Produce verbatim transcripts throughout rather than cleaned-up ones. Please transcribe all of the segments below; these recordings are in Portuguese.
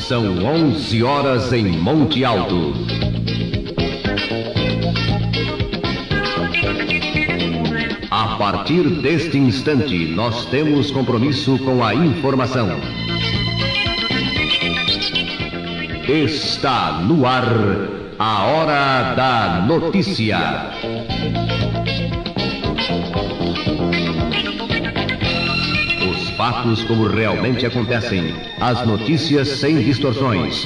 São onze horas em Monte Alto. A partir deste instante, nós temos compromisso com a informação. Está no ar a Hora da Notícia. Os fatos como realmente acontecem, as notícias sem distorções.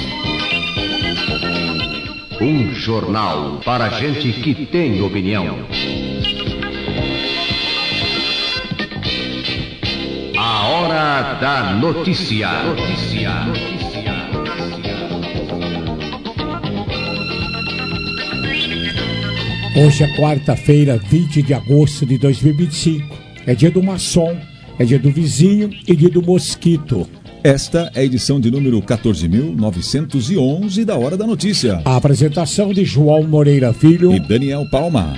Um jornal para gente que tem opinião. A Hora da Notícia. Notícia. Hoje é quarta-feira, vinte de agosto de dois mil e vinte e cinco. É dia do maçom, é dia do vizinho e dia do mosquito. Esta é a edição de número quatorze mil novecentos e onze da Hora da Notícia. A apresentação de João Moreira Filho e Daniel Palma.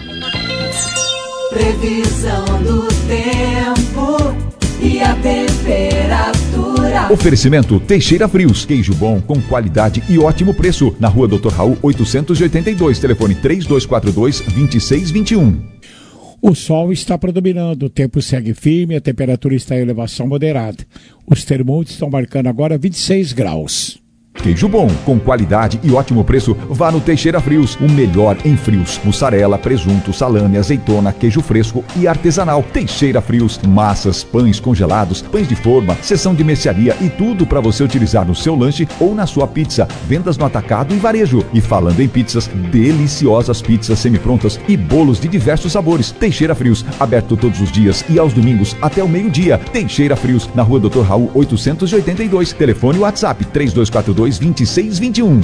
Previsão do tempo e a temperatura. Oferecimento Teixeira Frios, queijo bom com qualidade e ótimo preço. Na rua doutor Raul oitocentos e oitenta e dois, telefone três dois quatro dois, dois seis dois um. O sol está predominando, o tempo segue firme, a temperatura está em elevação moderada. Os termômetros estão marcando agora vinte e seis graus. Queijo bom, com qualidade e ótimo preço, vá no Teixeira Frios, o melhor em frios. Mussarela, presunto, salame, azeitona, queijo fresco e artesanal. Teixeira Frios, massas, pães congelados, pães de forma, seção de mercearia e tudo para você utilizar no seu lanche ou na sua pizza. Vendas no atacado e varejo. E falando em pizzas, deliciosas pizzas semi-prontas e bolos de diversos sabores. Teixeira Frios, aberto todos os dias e aos domingos até o meio-dia. Teixeira Frios, na rua doutor Raul oitocentos e oitenta e dois, telefone WhatsApp três dois quatro dois, dois seis dois um.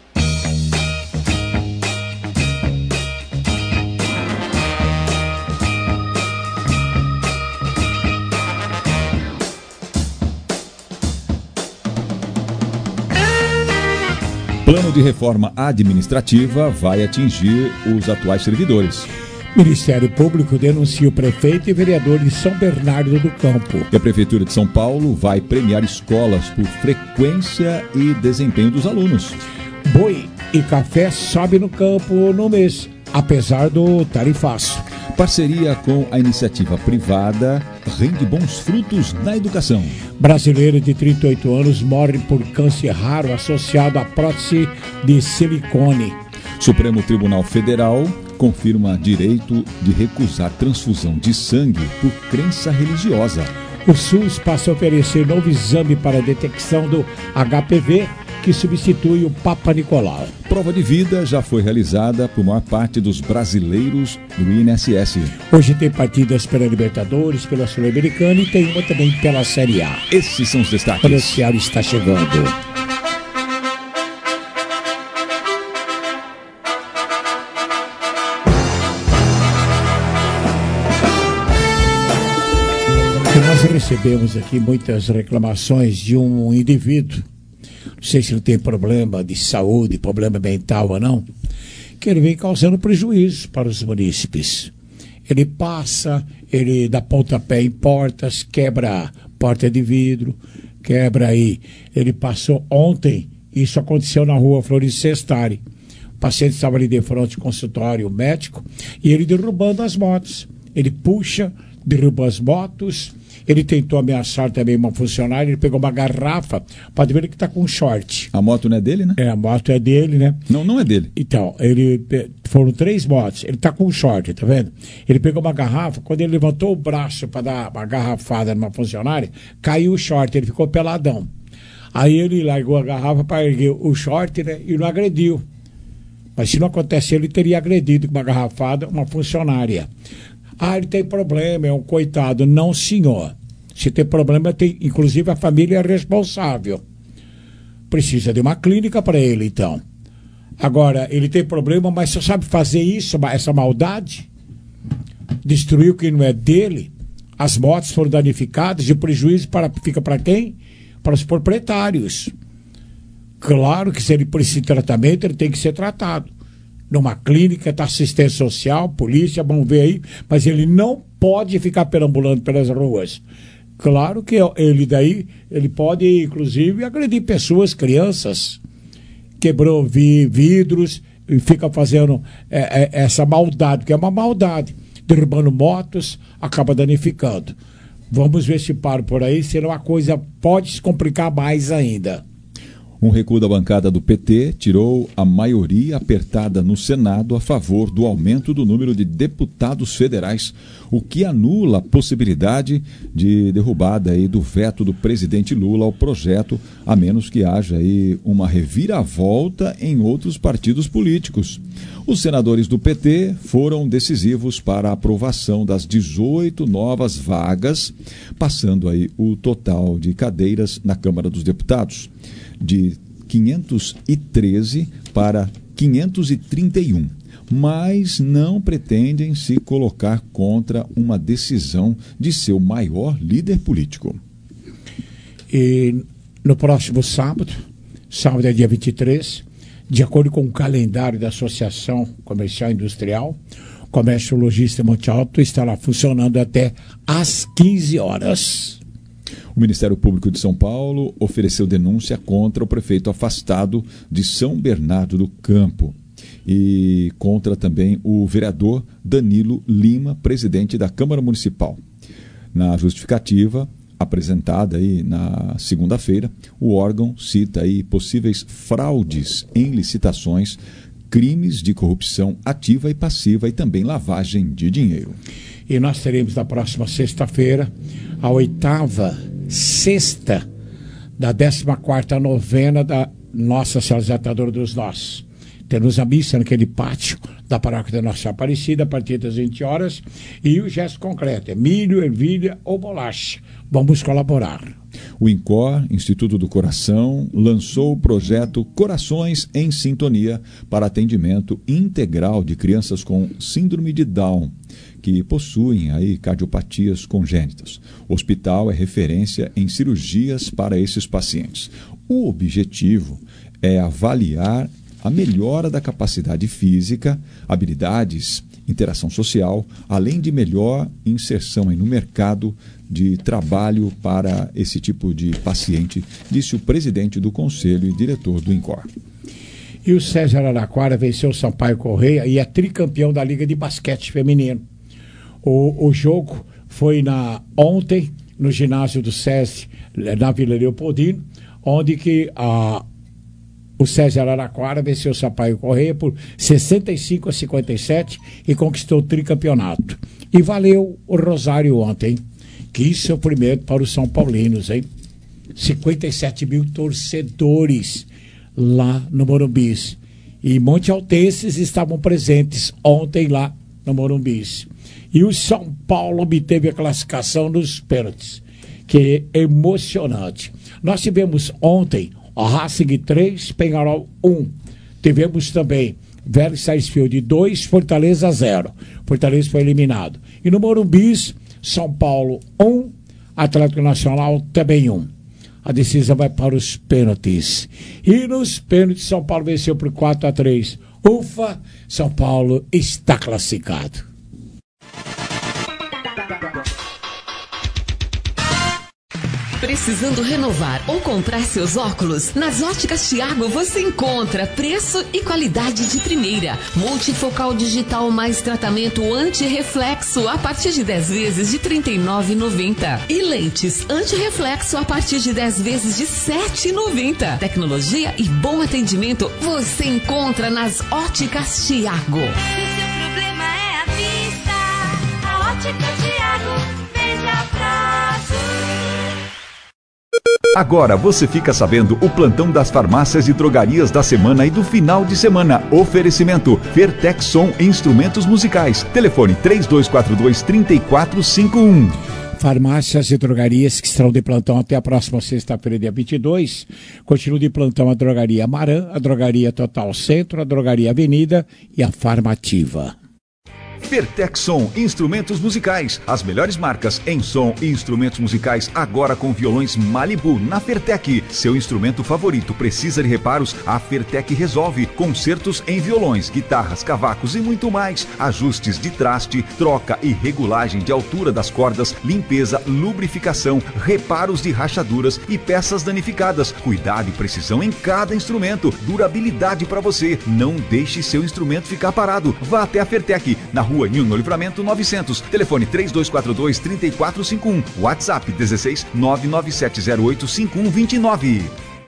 Plano de reforma administrativa vai atingir os atuais servidores. Ministério Público denuncia o prefeito e vereador de São Bernardo do Campo. E a Prefeitura de São Paulo vai premiar escolas por frequência e desempenho dos alunos. Boi e café sobe no campo no mês, apesar do tarifaço. Parceria com a iniciativa privada rende bons frutos na educação. Brasileiro de trinta e oito anos morre por câncer raro associado à prótese de silicone. Supremo Tribunal Federal confirma direito de recusar transfusão de sangue por crença religiosa. O SUS passa a oferecer novo exame para a detecção do H P V, que substitui o Papa Nicolau. Prova de vida já foi realizada por maior parte dos brasileiros do I N S S. Hoje tem partidas pela Libertadores, pela Sul-Americana e tem uma também pela Série A. Esses são os destaques. O noticiário está chegando. Nós recebemos aqui muitas reclamações de um indivíduo, não sei se ele tem problema de saúde, problema mental ou não, que ele vem causando prejuízo para os munícipes. Ele passa, ele dá pontapé em portas, quebra porta de vidro, quebra aí. Ele passou ontem, isso aconteceu na rua Florencio Sestari. O paciente estava ali de frente ao consultório médico e ele derrubando as motos. Ele puxa, derruba as motos. Ele tentou ameaçar também uma funcionária, ele pegou uma garrafa, pode ver que está com um short. A moto não é dele, né? É, a moto é dele, né? Não, não é dele. Então, ele foram três motos, ele está com um short, tá vendo? Ele pegou uma garrafa, quando ele levantou o braço para dar uma garrafada numa funcionária, caiu o short, ele ficou peladão. Aí ele largou a garrafa para erguer o short, né, e não agrediu. Mas se não acontecesse, ele teria agredido com uma garrafada uma funcionária. Ah, ele tem problema, é um coitado. Não, senhor. Se tem problema, tem, inclusive a família é responsável. Precisa de uma clínica para ele, então. Agora, ele tem problema, mas você sabe fazer isso, essa maldade? Destruir o que não é dele? As motos foram danificadas e o prejuízo para, fica para quem? Para os proprietários. Claro que se ele precisa de tratamento, ele tem que ser tratado. Numa clínica, tá assistência social, polícia, vão ver aí, mas ele não pode ficar perambulando pelas ruas. Claro que ele daí, ele pode, inclusive, agredir pessoas, crianças, quebrou vi, vidros e fica fazendo é, é, essa maldade, que é uma maldade, derrubando motos, acaba danificando. Vamos ver se para por aí, senão a coisa pode se complicar mais ainda. Um recuo da bancada do P T tirou a maioria apertada no Senado a favor do aumento do número de deputados federais, o que anula a possibilidade de derrubada aí do veto do presidente Lula ao projeto, a menos que haja aí uma reviravolta em outros partidos políticos. Os senadores do P T foram decisivos para a aprovação das dezoito novas vagas, passando aí o total de cadeiras na Câmara dos Deputados de quinhentos e treze para quinhentos e trinta e um, mas não pretendem se colocar contra uma decisão de seu maior líder político. E no próximo sábado, sábado é dia vinte e três, de acordo com o calendário da Associação Comercial e Industrial, o Comércio Logístico Monte Alto estará funcionando até às quinze horas. O Ministério Público de São Paulo ofereceu denúncia contra o prefeito afastado de São Bernardo do Campo e contra também o vereador Danilo Lima, presidente da Câmara Municipal. Na justificativa apresentada aí na segunda-feira, o órgão cita aí possíveis fraudes em licitações, crimes de corrupção ativa e passiva e também lavagem de dinheiro. E nós teremos na próxima sexta-feira a oitava sexta da décima quarta novena da Nossa Senhora Exaltadora dos Nós. Temos a missa naquele pátio da Paróquia da Nossa Aparecida a partir das vinte horas e o gesto concreto é milho, ervilha ou bolacha. Vamos colaborar. O INCOR, Instituto do Coração, lançou o projeto Corações em Sintonia para atendimento integral de crianças com síndrome de Down, que possuem aí cardiopatias congênitas. O hospital é referência em cirurgias para esses pacientes. O objetivo é avaliar a melhora da capacidade física, habilidades, interação social, além de melhor inserção aí no mercado de trabalho para esse tipo de paciente, disse o presidente do conselho e diretor do INCOR. E o César Araraquara venceu o Sampaio Correia e é tricampeão da Liga de Basquete Feminino. O, o jogo foi na, ontem no ginásio do SESI, na Vila Leopoldino, onde que a o César Araraquara venceu o Sampaio Correia por sessenta e cinco a cinquenta e sete e conquistou o tricampeonato. E valeu o Rosário ontem, que isso é o primeiro para os São Paulinos, hein? cinquenta e sete mil torcedores lá no Morumbi. E Monte Altenses estavam presentes ontem lá no Morumbi. E o São Paulo obteve a classificação nos pênaltis, que é emocionante. Nós tivemos ontem o Racing três, Penharol um. Tivemos também Vélez Sarsfield dois, Fortaleza zero. Fortaleza foi eliminado. E no Morumbi, São Paulo um, Atlético Nacional também um. A decisão vai para os pênaltis. E nos pênaltis, São Paulo venceu por quatro a três. Ufa, São Paulo está classificado. Precisando renovar ou comprar seus óculos? Nas Óticas Thiago você encontra preço e qualidade de primeira. Multifocal digital mais tratamento anti-reflexo a partir de dez vezes de trinta e nove reais e noventa centavos. E lentes anti-reflexo a partir de dez vezes de sete reais e noventa centavos. Tecnologia e bom atendimento você encontra nas Óticas Thiago. Se o seu problema é a vista, a Ótica Thiago vende a prazo. Agora você fica sabendo o plantão das farmácias e drogarias da semana e do final de semana. Oferecimento Fertexson Instrumentos Musicais. Telefone três dois quatro dois, três quatro cinco um. Farmácias e drogarias que estarão de plantão até a próxima sexta-feira, dia vinte e dois. Continua de plantão a Drogaria Maran, a Drogaria Total Centro, a Drogaria Avenida e a Farmativa. Fertexson Instrumentos Musicais. As melhores marcas em som e instrumentos musicais agora com violões Malibu na Fertec. Seu instrumento favorito precisa de reparos? A Fertec resolve. Concertos em violões, guitarras, cavacos e muito mais. Ajustes de traste, troca e regulagem de altura das cordas, limpeza, lubrificação, reparos de rachaduras e peças danificadas. Cuidado e precisão em cada instrumento. Durabilidade para você. Não deixe seu instrumento ficar parado. Vá até a Fertec, na rua Nilno Livramento novecentos. Telefone três dois quatro dois, três quatro cinco um. WhatsApp dezesseis nove nove sete zero oito cinco um dois nove.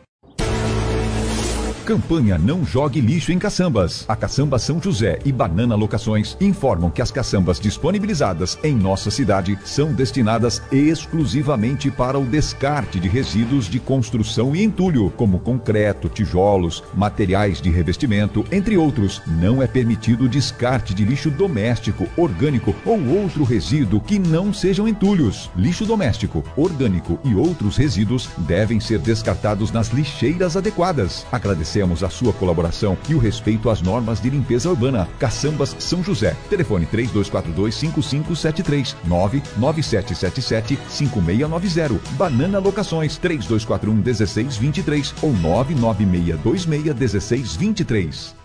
Campanha Não Jogue Lixo em Caçambas. A Caçamba São José e Banana Locações informam que as caçambas disponibilizadas em nossa cidade são destinadas exclusivamente para o descarte de resíduos de construção e entulho, como concreto, tijolos, materiais de revestimento, entre outros. Não é permitido o descarte de lixo doméstico, orgânico ou outro resíduo que não sejam entulhos. Lixo doméstico, orgânico e outros resíduos devem ser descartados nas lixeiras adequadas. Agradecemos a sua colaboração e o respeito às normas de limpeza urbana. Caçambas São José. Telefone três dois quatro dois, cinco cinco sete três, nove nove sete sete sete, cinco seis nove zero. Banana Locações três dois quatro um, um seis dois três ou nove nove seis dois seis, um seis dois três.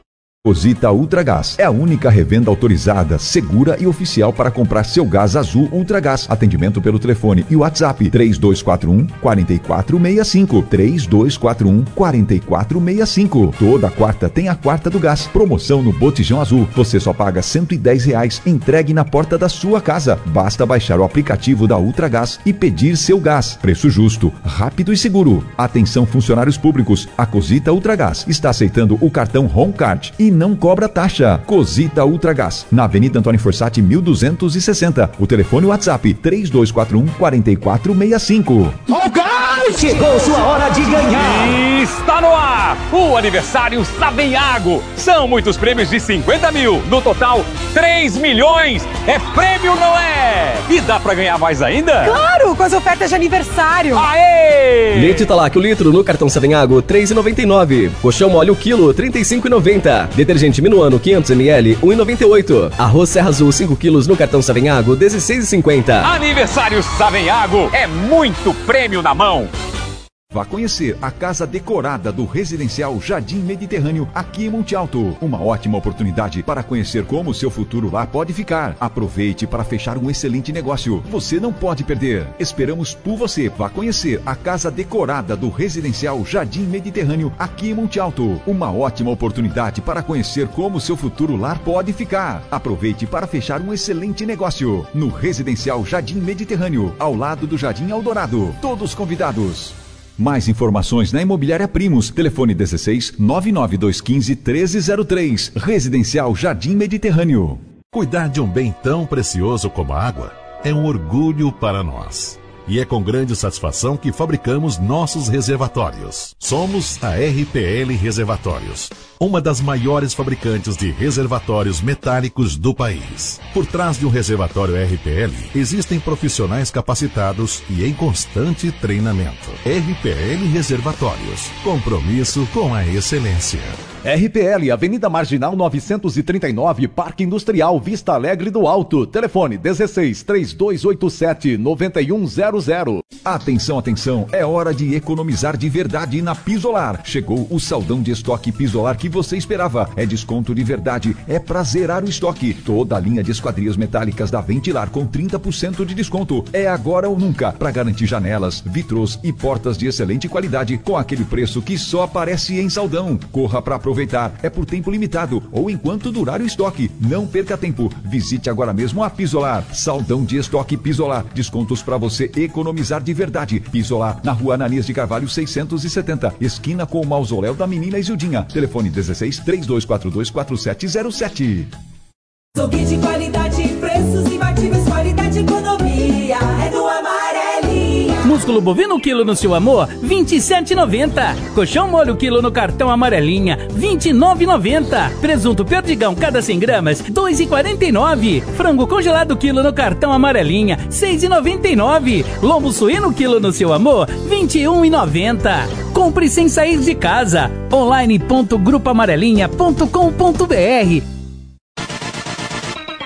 Cosita Ultragás é a única revenda autorizada, segura e oficial para comprar seu gás azul Ultragás. Atendimento pelo telefone e WhatsApp três dois quatro um, quatro quatro seis cinco, três dois quatro um, quatro quatro seis cinco. Toda quarta tem a quarta do gás. Promoção no botijão azul. Você só paga cento e dez reais. Entregue na porta da sua casa. Basta baixar o aplicativo da Ultragás e pedir seu gás. Preço justo, rápido e seguro. Atenção funcionários públicos. A Cosita Ultragás está aceitando o cartão Home Card e não cobra taxa. Cosita Ultragás, na Avenida Antônio Forsatti, mil duzentos e sessenta. O telefone e WhatsApp três dois quatro um, quatro quatro seis cinco. Oh, gás! Chegou sua hora de ganhar! Está no ar o aniversário Savenhago. São muitos prêmios de cinquenta mil. No total, três milhões. É prêmio, não é? E dá pra ganhar mais ainda? Claro, com as ofertas de aniversário. Aê! Leite Talac, o litro no cartão Savenhago, três reais e noventa e nove centavos. Colchão mole, o quilo, trinta e cinco reais e noventa centavos. Detergente Minuano, quinhentos mililitros, um real e noventa e oito centavos. Arroz Serra Azul, cinco quilos no cartão Savenhago, dezesseis reais e cinquenta centavos. Aniversário Savenhago é muito prêmio na mão. Vá conhecer a casa decorada do Residencial Jardim Mediterrâneo, aqui em Monte Alto. Uma ótima oportunidade para conhecer como o seu futuro lá pode ficar. Aproveite para fechar um excelente negócio. Você não pode perder. Esperamos por você. Vá conhecer a casa decorada do Residencial Jardim Mediterrâneo, aqui em Monte Alto. Uma ótima oportunidade para conhecer como o seu futuro lar pode ficar. Aproveite para fechar um excelente negócio no Residencial Jardim Mediterrâneo, ao lado do Jardim Eldorado. Todos convidados. Mais informações na Imobiliária Primos. Telefone dezesseis, nove nove dois um cinco, treze zero três. Residencial Jardim Mediterrâneo. Cuidar de um bem tão precioso como a água é um orgulho para nós. E é com grande satisfação que fabricamos nossos reservatórios. Somos a R P L Reservatórios, uma das maiores fabricantes de reservatórios metálicos do país. Por trás de um reservatório R P L, existem profissionais capacitados e em constante treinamento. R P L Reservatórios, compromisso com a excelência. R P L, Avenida Marginal novecentos e trinta e nove, Parque Industrial Vista Alegre do Alto. Telefone dezesseis, três dois oito sete, nove um zero zero. Atenção, atenção, é hora de economizar de verdade na Pisolar. Chegou o saldão de estoque Pisolar que você esperava. É desconto de verdade, é pra zerar o estoque. Toda a linha de esquadrias metálicas da Ventilar com trinta por cento de desconto. É agora ou nunca, pra garantir janelas, vitrôs e portas de excelente qualidade com aquele preço que só aparece em saldão. Corra pra aproveitar. É por tempo limitado ou enquanto durar o estoque. Não perca tempo. Visite agora mesmo a Pisolar. Saldão de estoque Pisolar. Descontos para você economizar de verdade. Pisolar, na rua Ananias de Carvalho seiscentos e setenta, esquina com o mausoléu da menina Isildinha. Telefone dezesseis, três dois quatro dois, quatro sete zero sete. Açougue de qualidade, preços imbatíveis, qualidade e economia. É do Amarelinha. Músculo bovino quilo no seu amor, vinte e sete reais e noventa centavos. Colchão molho quilo no cartão Amarelinha, vinte e nove reais e noventa centavos. Presunto Perdigão cada cem gramas, dois reais e quarenta e nove centavos. Frango congelado quilo no cartão Amarelinha, seis reais e noventa e nove centavos. Lombo suíno quilo no seu amor, vinte e um reais e noventa centavos. Compre sem sair de casa. online ponto grupo amarelinha ponto com ponto br.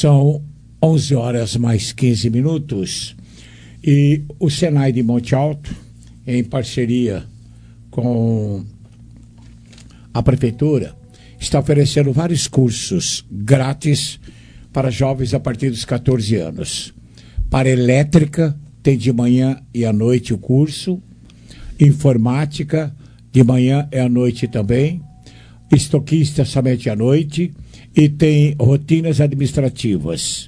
São onze horas mais quinze minutos e o Senai de Monte Alto, em parceria com a Prefeitura, está oferecendo vários cursos grátis para jovens a partir dos catorze anos. Para elétrica, tem de manhã e à noite o curso. Informática, de manhã e à noite também. Estoquista, somente à noite. E tem rotinas administrativas.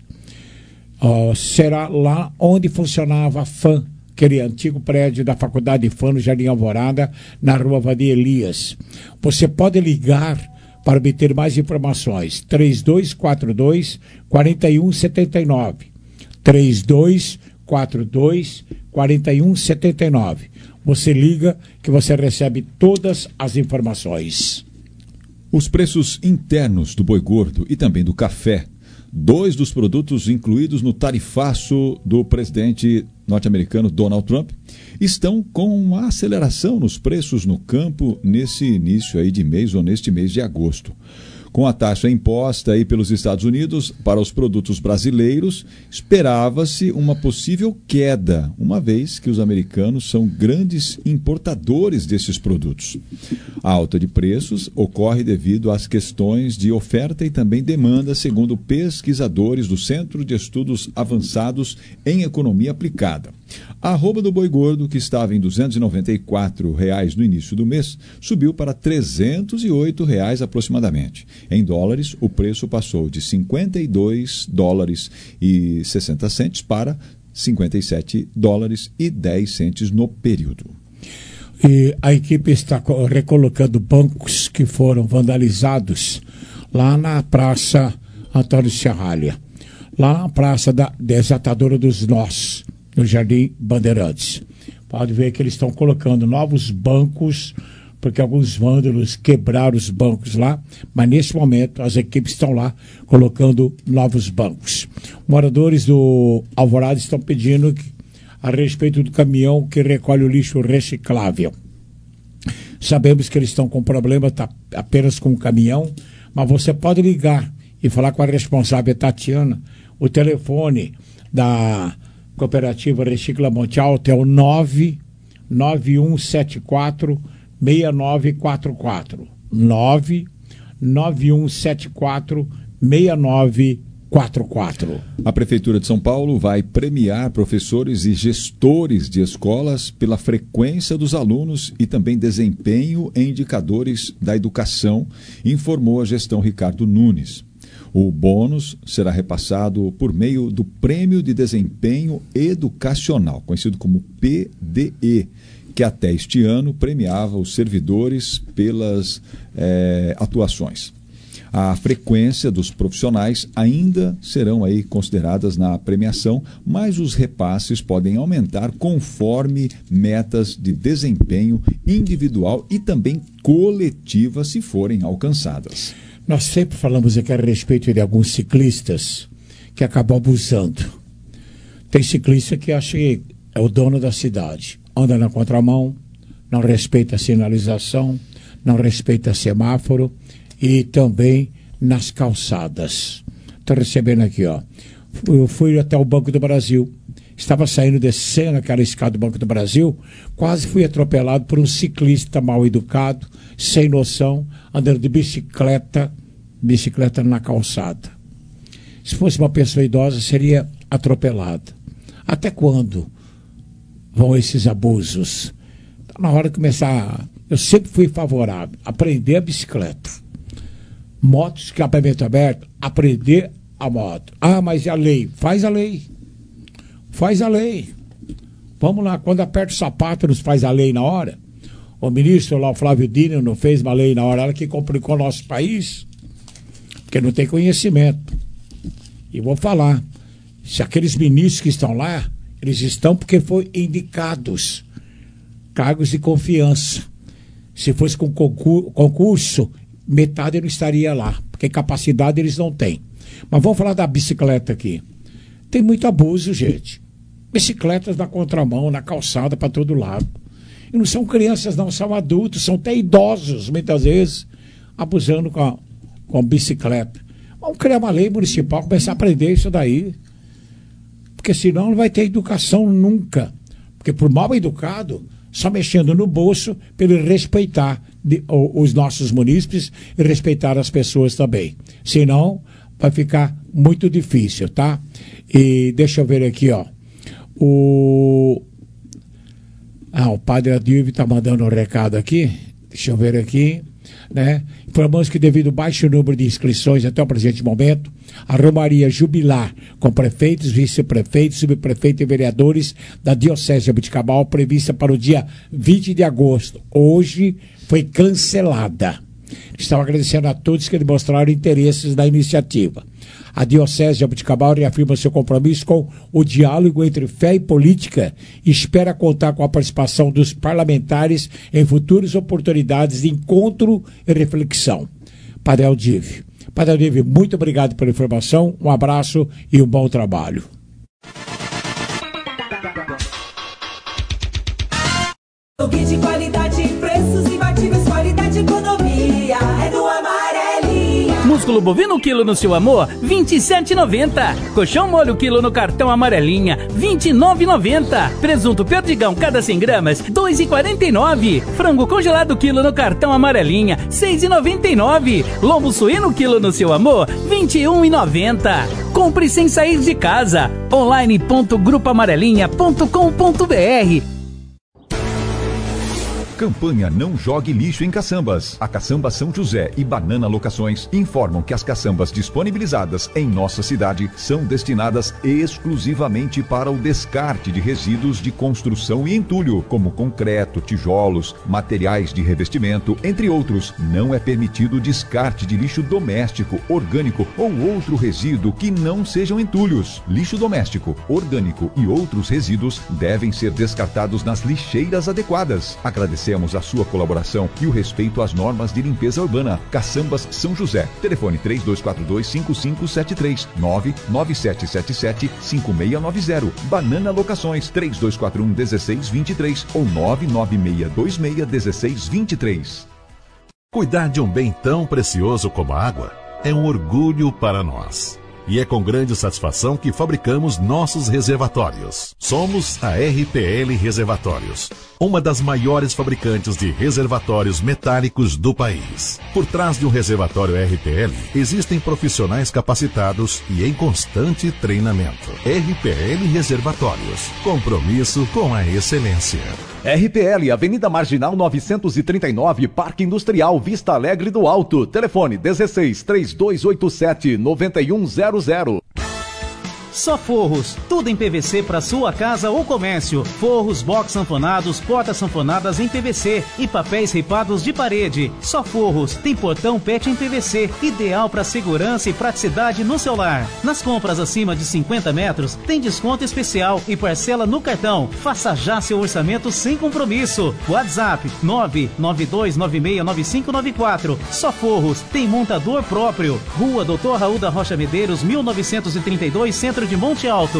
Uh, será lá onde funcionava a F A M, aquele antigo prédio da Faculdade de F A M, no Jardim Alvorada, na Rua Vadir Elias. Você pode ligar para obter mais informações. três dois quatro dois, quatro um sete nove. três dois quatro dois, quatro um sete nove. Você liga que você recebe todas as informações. Os preços internos do boi gordo e também do café, dois dos produtos incluídos no tarifaço do presidente norte-americano Donald Trump, estão com uma aceleração nos preços no campo nesse início aí de mês ou neste mês de agosto. Com a taxa imposta aí pelos Estados Unidos para os produtos brasileiros, esperava-se uma possível queda, uma vez que os americanos são grandes importadores desses produtos. A alta de preços ocorre devido às questões de oferta e também demanda, segundo pesquisadores do Centro de Estudos Avançados em Economia Aplicada. A arroba do boi gordo, que estava em duzentos e noventa e quatro reais no início do mês, subiu para trezentos e oito reais aproximadamente. Em dólares, o preço passou de cinquenta e dois dólares e sessenta centes para cinquenta e sete dólares e dez centes no período. E a equipe está recolocando bancos que foram vandalizados lá na Praça Antônio Serralha, lá na Praça da Desatadora dos Nós, no Jardim Bandeirantes. Pode ver que eles estão colocando novos bancos, porque alguns vândalos quebraram os bancos lá, mas nesse momento as equipes estão lá colocando novos bancos. Moradores do Alvorada estão pedindo que, a respeito do caminhão que recolhe o lixo reciclável. Sabemos que eles estão com problema tá, apenas com o caminhão, mas você pode ligar e falar com a responsável Tatiana. O telefone da Cooperativa Recicla Monte Alto é o nove nove um sete quatro seis nove quatro quatro. nove nove um sete quatro seis nove quatro quatro. A Prefeitura de São Paulo vai premiar professores e gestores de escolas pela frequência dos alunos e também desempenho em indicadores da educação, informou a gestão Ricardo Nunes. O bônus será repassado por meio do Prêmio de Desempenho Educacional, conhecido como P D E, que até este ano premiava os servidores pelas eh, atuações. A frequência dos profissionais ainda serão aí consideradas na premiação, mas os repasses podem aumentar conforme metas de desempenho individual e também coletiva, se forem alcançadas. Nós sempre falamos aqui a respeito de alguns ciclistas que acabam abusando. Tem ciclista que acha que é o dono da cidade, anda na contramão, não respeita a sinalização, não respeita semáforo e também nas calçadas. Estou recebendo aqui, ó. Eu fui até o Banco do Brasil, estava saindo, descendo aquela escada do Banco do Brasil, quase fui atropelado por um ciclista mal educado, sem noção, andando de bicicleta, bicicleta na calçada. Se fosse uma pessoa idosa, seria atropelada. Até quando vão esses abusos? Está na hora de começar. Eu sempre fui favorável a aprender a bicicleta. Motos, escapamento aberto, aprender a moto. Ah, mas e a lei? Faz a lei. Faz a lei. Vamos lá, quando aperta o sapato, nos faz a lei na hora. O ministro lá, o Flávio Dino, não fez uma lei na hora, ela que complicou o nosso país, porque não tem conhecimento. E vou falar, se aqueles ministros que estão lá, eles estão porque foram indicados, cargos de confiança. Se fosse com concurso, metade não estaria lá, porque capacidade eles não têm. Mas vamos falar da bicicleta aqui. Tem muito abuso, gente. Bicicletas na contramão, na calçada, para todo lado. E não são crianças, não, são adultos, são até idosos, muitas vezes, abusando com a, com a bicicleta. Vamos criar uma lei municipal, começar a aprender isso daí. Porque senão não vai ter educação nunca. Porque por mal educado, só mexendo no bolso, para ele respeitar de, o, os nossos munícipes e respeitar as pessoas também. Senão, vai ficar muito difícil, tá? E deixa eu ver aqui, ó. O... Ah, o padre Adilvio está mandando um recado aqui. Deixa eu ver aqui. Né? Informamos que devido ao baixo número de inscrições até o presente momento, a Romaria Jubilar com prefeitos, vice-prefeitos, subprefeitos e vereadores da Diocese de Jaboticabal, prevista para o dia vinte de agosto, hoje foi cancelada. Estava agradecendo a todos que demonstraram interesses na iniciativa. A Diocese de Jaboticabal reafirma seu compromisso com o diálogo entre fé e política e espera contar com a participação dos parlamentares em futuras oportunidades de encontro e reflexão. Padre Aldívio. Padre Aldívio, muito obrigado pela informação, um abraço e um bom trabalho. De qualidade, preços imbatíveis, qualidade e economia, é do Amarelinha. Músculo bovino quilo no seu amor, vinte e sete reais e noventa centavos. Colchão molho quilo no cartão Amarelinha, vinte e nove reais e noventa centavos. Presunto perdigão cada cem gramas, dois reais e quarenta e nove centavos. Frango congelado quilo no cartão Amarelinha, seis reais e noventa e nove centavos. Lombo suíno quilo no seu amor, vinte e um reais e noventa centavos. Compre sem sair de casa. online ponto grupo amarelinha ponto com ponto br. Campanha Não Jogue Lixo em Caçambas. A Caçamba São José e Banana Locações informam que as caçambas disponibilizadas em nossa cidade são destinadas exclusivamente para o descarte de resíduos de construção e entulho, como concreto, tijolos, materiais de revestimento, entre outros. Não é permitido o descarte de lixo doméstico, orgânico ou outro resíduo que não sejam entulhos. Lixo doméstico, orgânico e outros resíduos devem ser descartados nas lixeiras adequadas. Agradecemos a sua colaboração e o respeito às normas de limpeza urbana. Caçambas São José. Telefone três dois quatro dois, cinco cinco sete três, nove nove sete sete sete, cinco seis nove zero. Banana Locações três dois quatro um, um seis dois três ou nove nove seis dois seis, um seis dois três. Cuidar de um bem tão precioso como a água é um orgulho para nós. E é com grande satisfação que fabricamos nossos reservatórios. Somos a R P L Reservatórios, uma das maiores fabricantes de reservatórios metálicos do país. Por trás de um reservatório R P L, existem profissionais capacitados e em constante treinamento. R P L Reservatórios, compromisso com a excelência. R P L, Avenida Marginal novecentos e trinta e nove, Parque Industrial, Vista Alegre do Alto. Telefone dezesseis, três dois oito sete, nove um zero zero. Só Forros, tudo em P V C para sua casa ou comércio. Forros, box sanfonados, portas sanfonadas em P V C e papéis ripados de parede. Só Forros, tem portão pet em P V C, ideal para segurança e praticidade no seu lar. Nas compras acima de cinquenta metros, tem desconto especial e parcela no cartão. Faça já seu orçamento sem compromisso. WhatsApp nove nove dois nove seis nove cinco nove quatro. Só Forros, tem montador próprio. Rua doutor Raul da Rocha Medeiros, mil novecentos e trinta e dois, Centro de Monte Alto.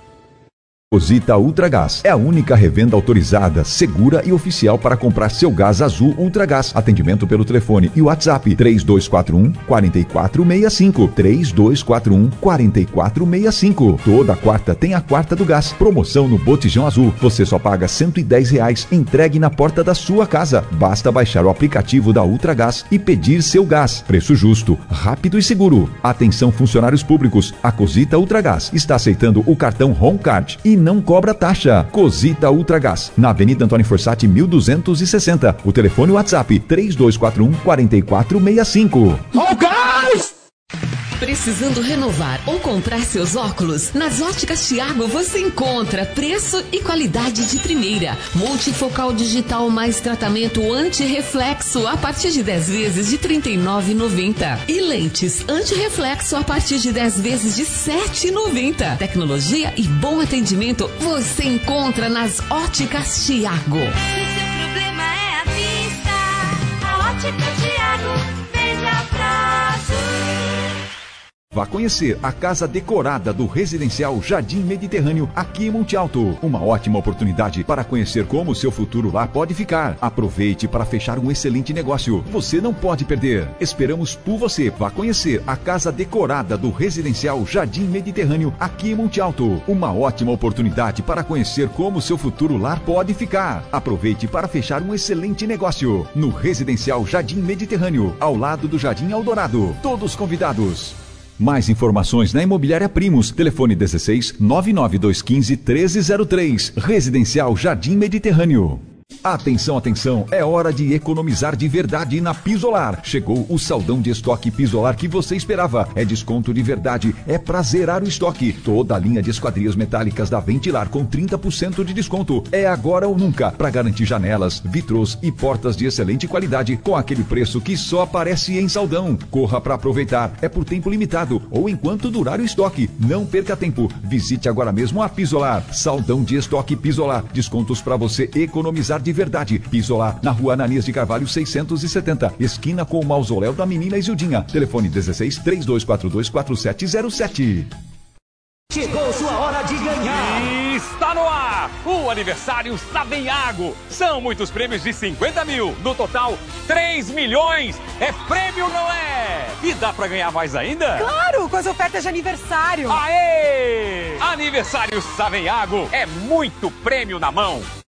Cosita Ultragás é a única revenda autorizada, segura e oficial para comprar seu gás azul Ultragás. Atendimento pelo telefone e WhatsApp três dois quatro um, quatro quatro seis cinco, três dois quatro um, quatro quatro seis cinco. Toda quarta tem a quarta do gás. Promoção no botijão azul. Você só paga cento e dez reais. Entregue na porta da sua casa. Basta baixar o aplicativo da Ultragás e pedir seu gás. Preço justo, rápido e seguro. Atenção funcionários públicos. A Cosita Ultragás está aceitando o cartão Home Card e não cobra taxa. Cosita Ultragás, na Avenida Antônio Forsatti, mil duzentos e sessenta. O telefone e WhatsApp três dois quatro um, quatro quatro seis cinco. Oh, guys! Precisando renovar ou comprar seus óculos? Nas Óticas Thiago você encontra preço e qualidade de primeira. Multifocal digital mais tratamento anti-reflexo a partir de dez vezes de trinta e nove reais e noventa centavos. E lentes anti-reflexo a partir de dez vezes de sete reais e noventa centavos. Tecnologia e bom atendimento você encontra nas Óticas Thiago. Se seu problema é a vista, a Ótica Thiago veja pra Vá conhecer a casa decorada do residencial Jardim Mediterrâneo aqui em Monte Alto. Uma ótima oportunidade para conhecer como o seu futuro lá pode ficar. Aproveite para fechar um excelente negócio. Você não pode perder. Esperamos por você. Vá conhecer a casa decorada do residencial Jardim Mediterrâneo aqui em Monte Alto. Uma ótima oportunidade para conhecer como o seu futuro lar pode ficar. Aproveite para fechar um excelente negócio. No residencial Jardim Mediterrâneo, ao lado do Jardim Eldorado. Todos convidados. Mais informações na Imobiliária Primos. Telefone dezesseis, nove nove dois um cinco, treze zero três. Residencial Jardim Mediterrâneo. Atenção, atenção, é hora de economizar de verdade na Pisolar. Chegou o saldão de estoque Pisolar que você esperava. É desconto de verdade, é pra zerar o estoque. Toda a linha de esquadrias metálicas da Ventilar com trinta por cento de desconto. É agora ou nunca, para garantir janelas, vitrôs e portas de excelente qualidade com aquele preço que só aparece em saldão. Corra para aproveitar, é por tempo limitado ou enquanto durar o estoque. Não perca tempo, visite agora mesmo a Pisolar. Saldão de estoque Pisolar, descontos para você economizar de verdade. Pisolar, na rua Ananias de Carvalho seiscentos e setenta, esquina com o mausoléu da menina Isildinha. Telefone dezesseis, três dois quatro dois, quatro sete zero sete. Chegou sua hora de ganhar! Está no ar o aniversário Savenhago. São muitos prêmios de cinquenta mil. No total, três milhões. É prêmio, não é? E dá pra ganhar mais ainda? Claro, com as ofertas de aniversário. Aê! Aniversário Savenhago. É muito prêmio na mão.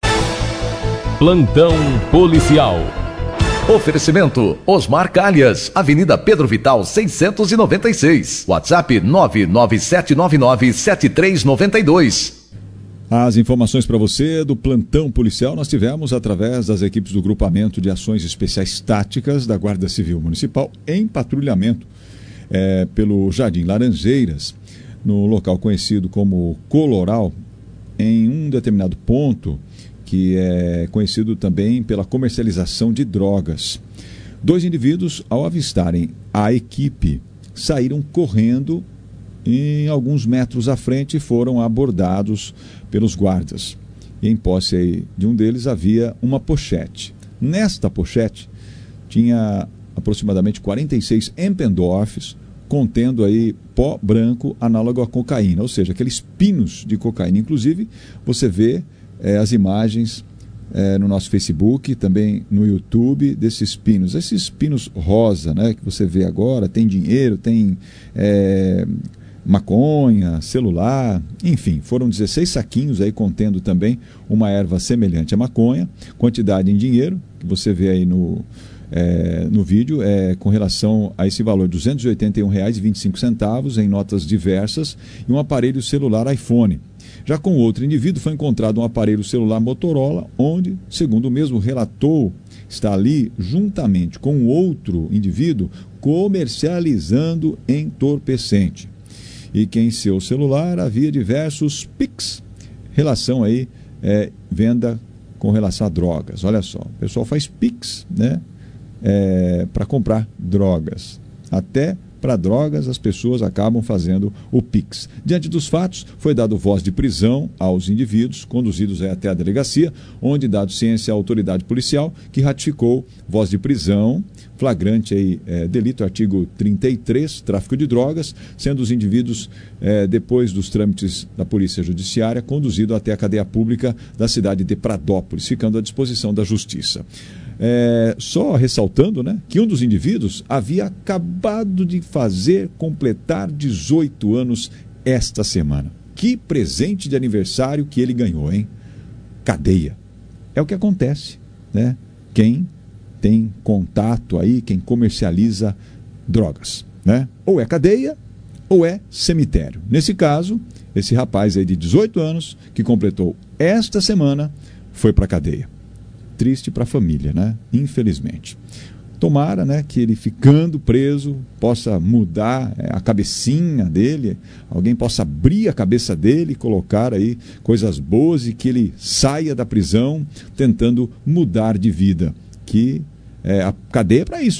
Plantão policial. Oferecimento Osmar Calhas, Avenida Pedro Vital seiscentos e noventa e seis. WhatsApp nove nove sete nove nove sete três nove dois. As informações para você do plantão policial nós tivemos através das equipes do Grupamento de Ações Especiais Táticas da Guarda Civil Municipal em patrulhamento é, pelo Jardim Laranjeiras, no local conhecido como Coloral, em um determinado ponto que é conhecido também pela comercialização de drogas. Dois indivíduos, ao avistarem a equipe, saíram correndo e alguns metros à frente foram abordados pelos guardas. E em posse aí de um deles havia uma pochete. Nesta pochete tinha aproximadamente quarenta e seis Empendorfs, contendo aí pó branco análogo à cocaína, ou seja, aqueles pinos de cocaína. Inclusive, você vê É, as imagens é, no nosso Facebook, também no YouTube, desses pinos. Esses pinos rosa, né, que você vê agora, tem dinheiro, tem é, maconha, celular, enfim, foram dezesseis saquinhos aí contendo também uma erva semelhante à maconha. Quantidade em dinheiro, que você vê aí no, é, no vídeo, é, com relação a esse valor, duzentos e oitenta e um reais e vinte e cinco centavos em notas diversas e um aparelho celular iPhone. Já com outro indivíduo foi encontrado um aparelho celular Motorola, onde, segundo o mesmo relatou, está ali juntamente com outro indivíduo comercializando entorpecente. E que em seu celular havia diversos Pix, relação aí, é, venda com relação a drogas. Olha só, o pessoal faz Pix, né, é, para comprar drogas. Até para drogas, as pessoas acabam fazendo o Pix. Diante dos fatos, foi dado voz de prisão aos indivíduos, conduzidos até a delegacia, onde, dado ciência à autoridade policial, que ratificou voz de prisão, flagrante aí, é, delito artigo trinta e três, tráfico de drogas, sendo os indivíduos, é, depois dos trâmites da Polícia Judiciária, conduzidos até a cadeia pública da cidade de Pradópolis, ficando à disposição da Justiça. É, só ressaltando, né, que um dos indivíduos havia acabado de fazer completar dezoito anos esta semana. Que presente de aniversário que ele ganhou, hein? Cadeia. É o que acontece, né? Quem tem contato aí, quem comercializa drogas, né? Ou é cadeia ou é cemitério. Nesse caso, esse rapaz aí de dezoito anos, que completou esta semana, foi para a cadeia. Triste para a família, né? Infelizmente. Tomara, né, que ele ficando preso possa mudar é, a cabecinha dele, alguém possa abrir a cabeça dele e colocar aí coisas boas e que ele saia da prisão tentando mudar de vida. Que é, a cadeia é para isso, né?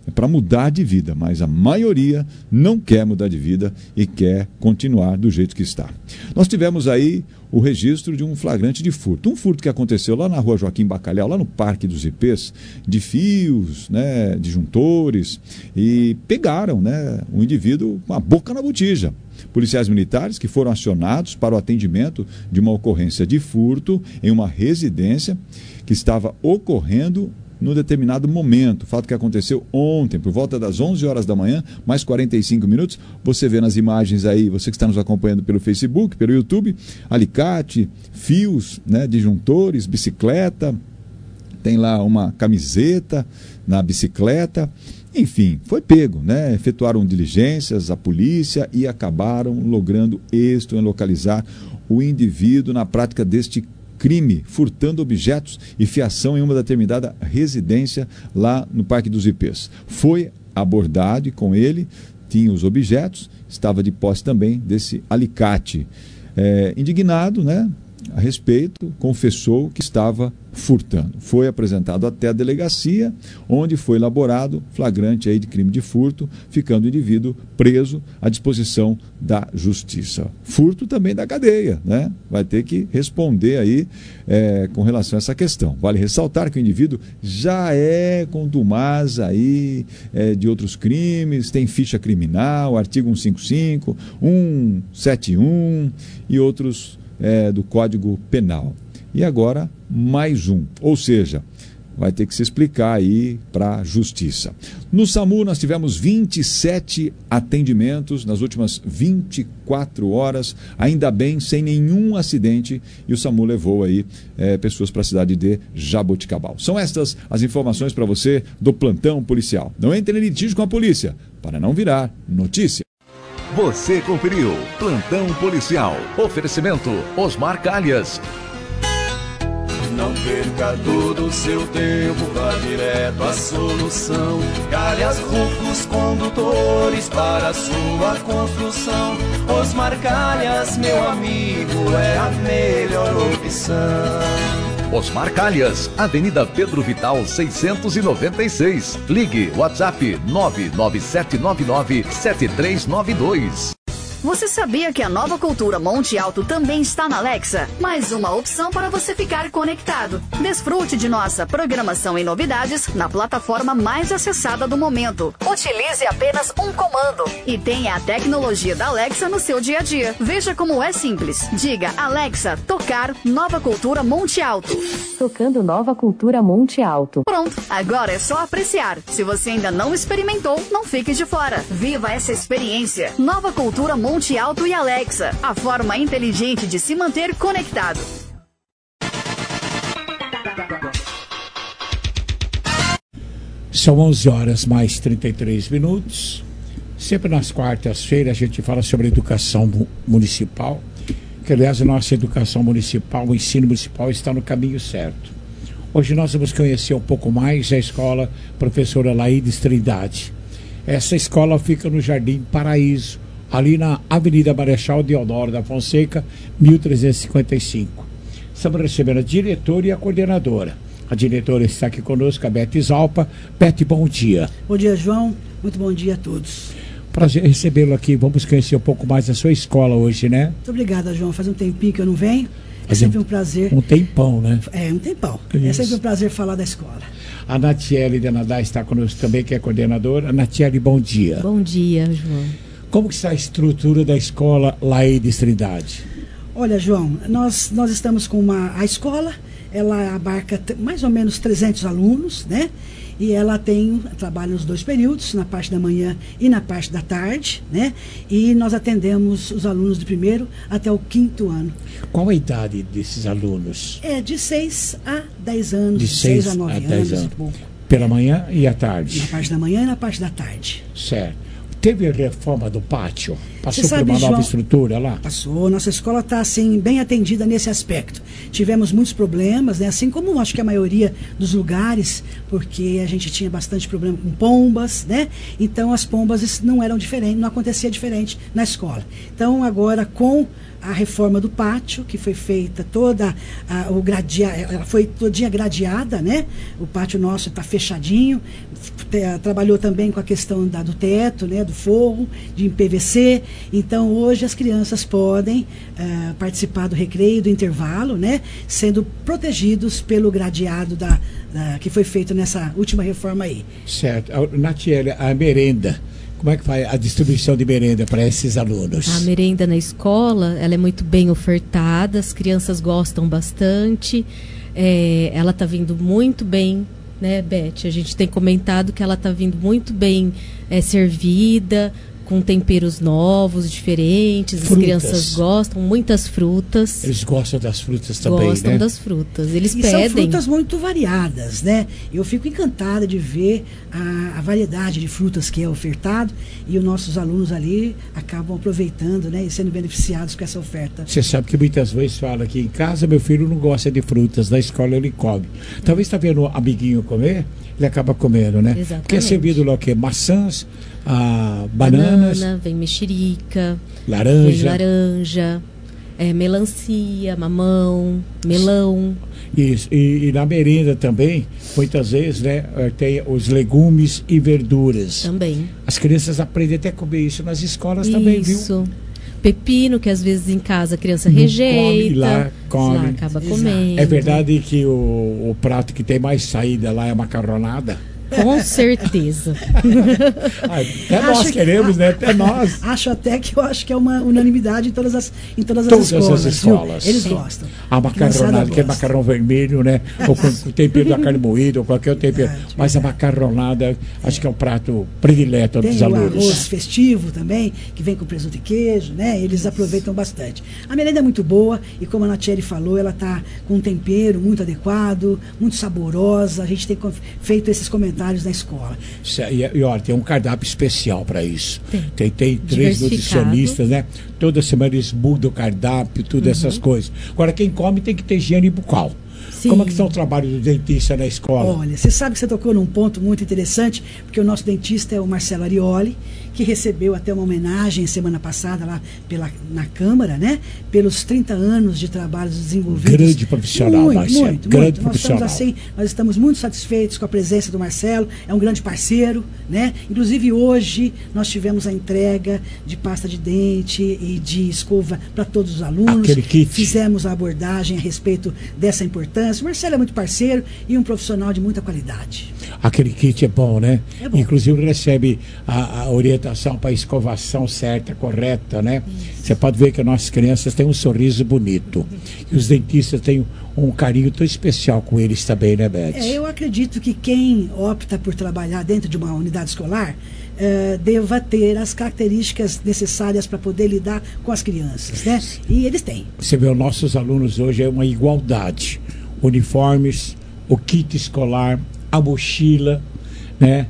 é para mudar de vida, mas a maioria não quer mudar de vida e quer continuar do jeito que está. Nós tivemos aí o registro de um flagrante de furto. Um furto que aconteceu lá na rua Joaquim Bacalhau, lá no Parque dos Ipês, de fios, né, disjuntores, e pegaram, né, um indivíduo com a boca na botija. Policiais militares que foram acionados para o atendimento de uma ocorrência de furto em uma residência que estava ocorrendo num determinado momento, fato que aconteceu ontem, por volta das onze horas da manhã, mais quarenta e cinco minutos, você vê nas imagens aí, você que está nos acompanhando pelo Facebook, pelo YouTube, alicate, fios, né, disjuntores, bicicleta, tem lá uma camiseta na bicicleta, enfim, foi pego, né? Efetuaram diligências, a polícia, e acabaram logrando êxito em localizar o indivíduo na prática deste crime, furtando objetos e fiação em uma determinada residência lá no Parque dos Ipês. Foi abordado e com ele tinha os objetos, estava de posse também desse alicate. É, indignado, né, a respeito, confessou que estava furtando. Foi apresentado até a delegacia, onde foi elaborado flagrante aí de crime de furto, ficando o indivíduo preso à disposição da justiça. Furto também da cadeia, né? Vai ter que responder aí é, com relação a essa questão. Vale ressaltar que o indivíduo já é contumaz aí é, de outros crimes, tem ficha criminal, artigo cento e cinquenta e cinco, cento e setenta e um e outros é, do Código Penal. E agora, mais um. Ou seja, vai ter que se explicar aí para a Justiça. No SAMU, nós tivemos vinte e sete atendimentos nas últimas vinte e quatro horas, ainda bem, sem nenhum acidente, e o SAMU levou aí é, pessoas para a cidade de Jaboticabal. São estas as informações para você do plantão policial. Não entre em litígio com a polícia, para não virar notícia. Você conferiu Plantão Policial. Oferecimento Osmar Calhas. Não perca todo o seu tempo, vá direto à solução. Calhas Rufos Condutores para a sua construção. Osmar Calhas, meu amigo, é a melhor opção. Osmar Calhas, Avenida Pedro Vital seiscentos e noventa e seis. Ligue WhatsApp nove nove sete nove nove sete três nove dois. Você sabia que a Nova Cultura Monte Alto também está na Alexa? Mais uma opção para você ficar conectado. Desfrute de nossa programação e novidades na plataforma mais acessada do momento. Utilize apenas um comando e tenha a tecnologia da Alexa no seu dia a dia. Veja como é simples. Diga, Alexa, tocar Nova Cultura Monte Alto. Tocando Nova Cultura Monte Alto. Pronto, agora é só apreciar. Se você ainda não experimentou, não fique de fora. Viva essa experiência. Nova Cultura Monte Monte Alto e Alexa, a forma inteligente de se manter conectado. São onze horas mais trinta e três minutos. Sempre nas quartas-feiras a gente fala sobre educação municipal, que aliás a nossa educação municipal, o ensino municipal está no caminho certo. Hoje nós vamos conhecer um pouco mais a escola Professora Laídes Trindade. Essa escola fica no Jardim Paraíso, ali na Avenida Marechal Deodoro da Fonseca, mil trezentos e cinquenta e cinco. Estamos recebendo a diretora e a coordenadora. A diretora está aqui conosco, a Beth Zalpa. Beth, bom dia. Bom dia, João. Muito bom dia a todos. Prazer recebê-lo aqui. Vamos conhecer um pouco mais da sua escola hoje, né? Muito obrigada, João. Faz um tempinho que eu não venho. É sempre um prazer. Um tempão, né? É, um tempão. Isso. É sempre um prazer falar da escola. A Natiele Denadá está conosco também, que é coordenadora. Natiele, bom dia. Bom dia, João. Como que está a estrutura da escola Laídes Trindade? Olha, João, nós, nós estamos com uma... A escola, ela abarca t- mais ou menos trezentos alunos, né? E ela tem, trabalha nos dois períodos, na parte da manhã e na parte da tarde, né? E nós atendemos os alunos do primeiro até o quinto ano. Qual a idade desses alunos? É de seis a dez anos, de seis a nove anos. anos. Pela manhã e à tarde? Na parte da manhã e na parte da tarde. Certo. Teve a reforma do pátio? Passou por uma nova estrutura lá? Passou. Nossa escola está assim, bem atendida nesse aspecto. Tivemos muitos problemas, né? Assim como acho que a maioria dos lugares, porque a gente tinha bastante problema com pombas, né? Então as pombas não eram diferentes, não acontecia diferente na escola. Então agora com a reforma do pátio, que foi feita toda, a, o gradia, ela foi todinha gradeada, né? O pátio nosso está fechadinho, te, trabalhou também com a questão da, do teto, né? Do forro, de P V C. Então hoje as crianças podem uh, participar do recreio, do intervalo, né? Sendo protegidos pelo gradeado da, da, que foi feito nessa última reforma aí. Certo. Natiele, a merenda, como é que faz a distribuição de merenda para esses alunos? A merenda na escola, ela é muito bem ofertada, as crianças gostam bastante, é, ela está vindo muito bem, né, Beth? A gente tem comentado que ela está vindo muito bem é, servida, com temperos novos, diferentes, frutas. As crianças gostam, muitas frutas. Eles gostam das frutas também, gostam né? das frutas, eles e pedem. São frutas muito variadas, né? Eu fico encantada de ver a, a variedade de frutas que é ofertado e os nossos alunos ali acabam aproveitando, né? E sendo beneficiados com essa oferta. Você sabe que muitas vezes fala que em casa meu filho não gosta de frutas, na escola ele come. Talvez está vendo o amiguinho comer, ele acaba comendo, né? Exatamente. Porque é servido lá o quê? Maçãs, ah, bananas, banana, vem mexerica, laranja, vem laranja, é, melancia, mamão, melão. Isso, e, e na merenda também, muitas vezes, né, tem os legumes e verduras. Também. As crianças aprendem até a comer isso nas escolas isso. também, viu? Isso. Pepino, que às vezes em casa a criança não rejeita. Come, lá, come. Lá acaba comendo. É verdade que o, o prato que tem mais saída lá é a macarronada? Com certeza. Até acho nós queremos, que, né? Até nós. Acho até que eu acho que é uma unanimidade em todas as, em todas as todas escolas. As escolas. Eles gostam. A macarronada, que é macarrão vermelho, né? Ou com o tempero da carne moída, ou qualquer outro tempero. Verdade, Mas verdade. a macarronada, acho que é o prato predileto tem dos alunos. Tem o arroz festivo também, que vem com presunto e queijo, né? Eles aproveitam bastante. A merenda é muito boa e, como a Natiele falou, ela está com um tempero muito adequado, muito saborosa. A gente tem feito esses comentários na escola. E, e olha, tem um cardápio especial para isso. Tem, tem, tem três nutricionistas, né? Toda semana eles mudam o cardápio, tudo uhum. essas coisas. Agora, quem come tem que ter higiene bucal. Sim. Como é que está o trabalho do dentista na escola? Olha, você sabe que você tocou num ponto muito interessante, porque o nosso dentista é o Marcelo Arioli, que recebeu até uma homenagem semana passada lá pela, na Câmara, né? Pelos trinta anos de trabalhos desenvolvidos. Grande profissional, muito, Marcelo. Muito, grande muito. profissional. Nós estamos, assim, nós estamos muito satisfeitos com a presença do Marcelo, é um grande parceiro, né? Inclusive hoje nós tivemos a entrega de pasta de dente e de escova para todos os alunos. Aquele kit. Fizemos a abordagem a respeito dessa importância. O Marcelo é muito parceiro e um profissional de muita qualidade. Aquele kit é bom, né? É bom. Inclusive recebe a, a orientação para a escovação certa, correta, né? Você pode ver que as nossas crianças têm um sorriso bonito. E os dentistas têm um carinho tão especial com eles também, né, Beth? É, eu acredito que quem opta por trabalhar dentro de uma unidade escolar uh, deva ter as características necessárias para poder lidar com as crianças, né? E eles têm. Você vê, os nossos alunos hoje é uma igualdade. Uniformes, o kit escolar, a mochila, né?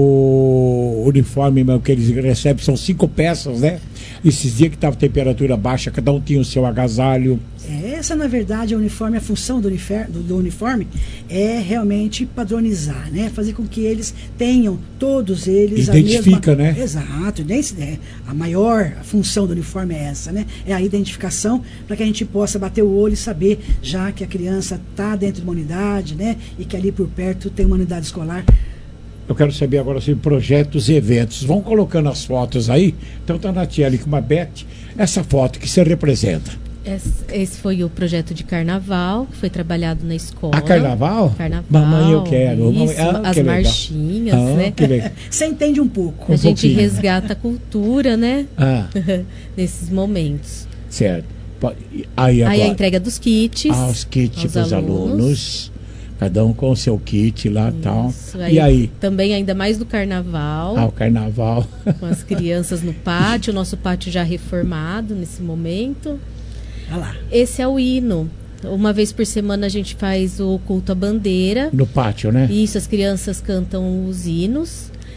O uniforme que eles recebem são cinco peças, né? Esses dias que estava temperatura baixa, cada um tinha o seu agasalho. Essa, na verdade, é o uniforme, a função do uniforme, do, do uniforme é realmente padronizar, né? Fazer com que eles tenham, todos eles, identifica, a mesma... né? Exato. A maior função do uniforme é essa, né? É a identificação, para que a gente possa bater o olho e saber, já que a criança está dentro de uma unidade, né? E que ali por perto tem uma unidade escolar. Eu quero saber agora sobre projetos e eventos. Vão colocando as fotos aí. Então tá a Natiele com uma Beth. Essa foto que você representa. Esse, esse foi o projeto de carnaval, que foi trabalhado na escola. A carnaval? Carnaval. Mamãe, eu quero. Isso, ah, as que marchinhas, ah, né? Que legal. Você entende um pouco. A um gente pouquinho. resgata a cultura, né? Ah. Nesses momentos. Certo. Aí, agora, aí a entrega dos kits. Ah, os kits para os alunos. alunos. Cada um com o seu kit lá e tal. Aí, e aí? Também ainda mais do carnaval. Ah, o carnaval. Com as crianças no pátio. O nosso pátio já reformado nesse momento. Olha lá. Esse é o hino. Uma vez por semana a gente faz o culto à bandeira. No pátio, né? Isso, as crianças cantam os hinos.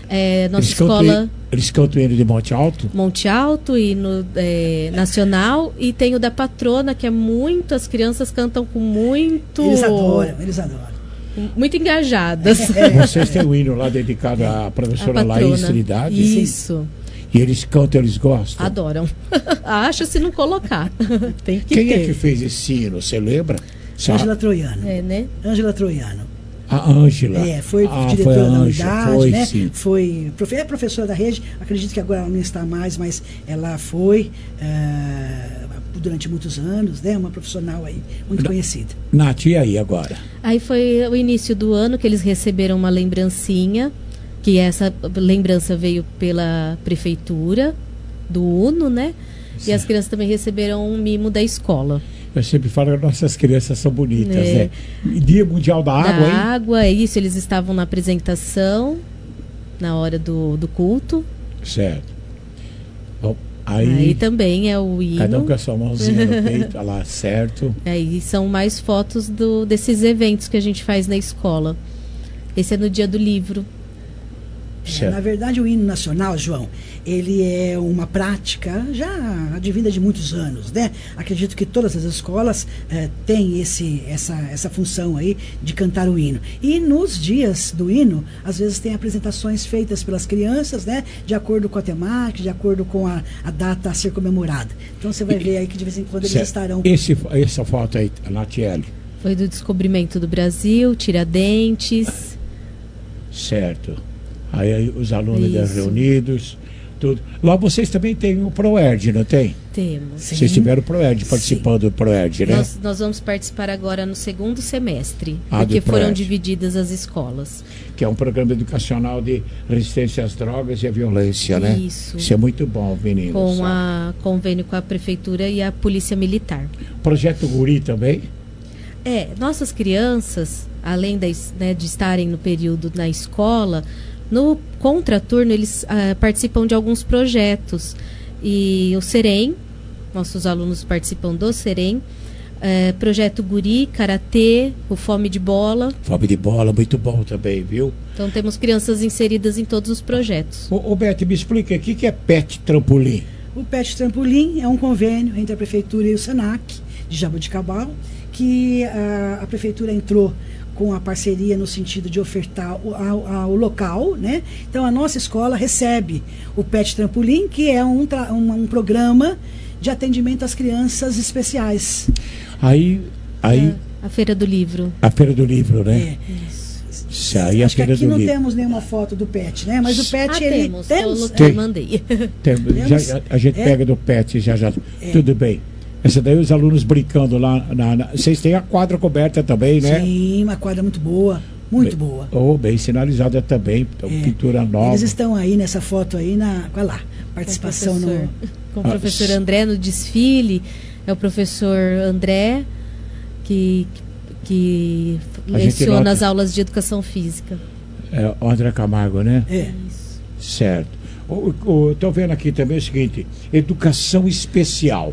É, nossa eles escola... Cantam, eles cantam o hino de Monte Alto? Monte Alto, hino é, nacional, e tem o da patrona, que é muito... As crianças cantam com muito... Eles adoram, eles adoram. Muito engajadas. Vocês têm um hino lá dedicado à professora Laís Trindade? Isso. E eles cantam, eles gostam? Adoram. Acho se não colocar. Tem que Quem ter. é que fez esse hino, você lembra? Ângela Troiano. É, né? Ângela Troiano. A Ângela. É, foi ah, diretora foi da Ângela, unidade, foi, né? Sim. Foi profe é professora da rede, acredito que agora ela não está mais, mas ela foi uh, durante muitos anos, né? Uma profissional aí, muito Na, conhecida. Nath, e aí agora? Aí foi o início do ano que eles receberam uma lembrancinha, que essa lembrança veio pela prefeitura do Uno, né? Sim. E as crianças também receberam um mimo da escola. Eu sempre falo que nossas crianças são bonitas, é. né? Dia Mundial da Água, da hein? água, é isso. Eles estavam na apresentação, na hora do, do culto. Certo. Bom, aí, aí também é o hino. Cada um com a sua mãozinha no peito, tá lá, certo. Aí são mais fotos do, desses eventos que a gente faz na escola. Esse é no dia do livro. É, na verdade, o hino nacional, João, ele é uma prática já advinda de muitos anos, né? Acredito que todas as escolas eh, têm esse, essa, essa função aí de cantar o hino. E nos dias do hino, às vezes tem apresentações feitas pelas crianças, né? De acordo com a temática, de acordo com a, a data a ser comemorada. Então você vai ver aí que de vez em quando eles certo. estarão... Esse, essa foto aí, Natiele. Foi do descobrimento do Brasil, Tiradentes. Certo. Aí, aí os alunos já reunidos, tudo. Lá vocês também têm o ProErd, não tem? Temos. Vocês tiveram o ProErd, participando Sim. do ProErd, né? Nós, nós vamos participar agora no segundo semestre, ah, porque foram divididas as escolas. Que é um programa educacional de resistência às drogas e à violência, né? Isso. Isso é muito bom, meninos. Com a convênio com a prefeitura e a Polícia Militar. Projeto Guri também? É, nossas crianças, além de, né, de estarem no período na escola... No contraturno, eles uh, participam de alguns projetos. E o Serem, nossos alunos participam do Serem, uh, projeto Guri, Karatê, o Fome de Bola. Fome de Bola, muito bom também, viu? Então temos crianças inseridas em todos os projetos. Ô, ô Beth, me explica, o que, que é Pet Trampolim? O Pet Trampolim é um convênio entre a Prefeitura e o Senac, de Jaboticabal, que uh, a Prefeitura entrou com a parceria no sentido de ofertar o, ao, ao local, né? Então a nossa escola recebe o Pet Trampolim, que é um, um, um programa de atendimento às crianças especiais. Aí, aí a, a Feira do Livro. A Feira do Livro, né? É. Isso aí, Acho a Feira que aqui do não livro. temos nenhuma foto do Pet, né? Mas o Pet, ah, ele... temos, temos? Tem. Eu mandei. Tem, já, a gente é. pega do Pet já já. É. Tudo bem. Essa daí os alunos brincando lá. Na, na, vocês têm a quadra coberta também, né? Sim, uma quadra muito boa. Muito bem, boa. Oh, bem sinalizada também. Então, é. Pintura nova. Eles estão aí nessa foto aí, na, olha lá, participação com o professor, no... com o professor ah, André no desfile. É o professor André que, que leciona nota... as aulas de educação física. É o André Camargo, né? É. Isso. Certo. Estou vendo aqui também o seguinte, educação especial.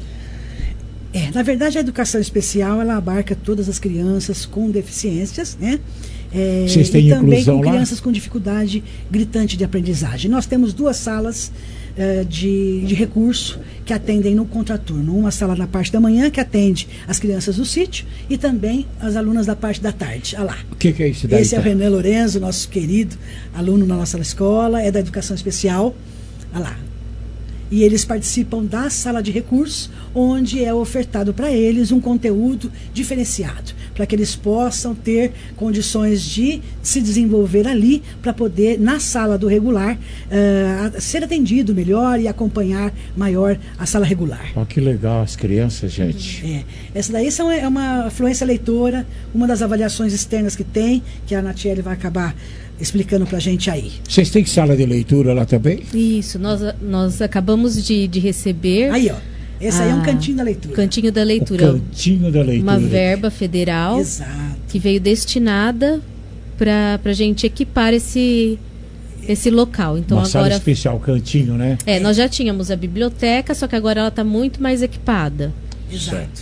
É, na verdade, a educação especial, ela abarca todas as crianças com deficiências, né? É, Vocês têm e também inclusão com lá? Crianças com dificuldade gritante de aprendizagem. Nós temos duas salas uh, de, de recurso que atendem no contraturno. Uma sala na parte da manhã, que atende as crianças do sítio, e também as alunas da parte da tarde. Olha lá. O que, que é isso daí? Esse é o René Lorenzo, nosso querido aluno na nossa escola, é da educação especial. Olha lá. E eles participam da sala de recursos, onde é ofertado para eles um conteúdo diferenciado, para que eles possam ter condições de se desenvolver ali, para poder, na sala do regular, uh, ser atendido melhor e acompanhar maior a sala regular. Oh, que legal, as crianças, gente. É, essa daí são, é uma fluência leitora, uma das avaliações externas que tem, que a Natiele vai acabar explicando pra gente aí. Vocês têm sala de leitura lá também? Isso, nós, nós acabamos de, de receber... Aí, ó. Esse aí é um cantinho da leitura. Cantinho da leitura. O cantinho da leitura. Uma verba federal. Exato. Que veio destinada para a gente equipar esse, esse local. Então, uma agora, sala especial, cantinho, né? É, nós já tínhamos a biblioteca, só que agora ela está muito mais equipada. Exato.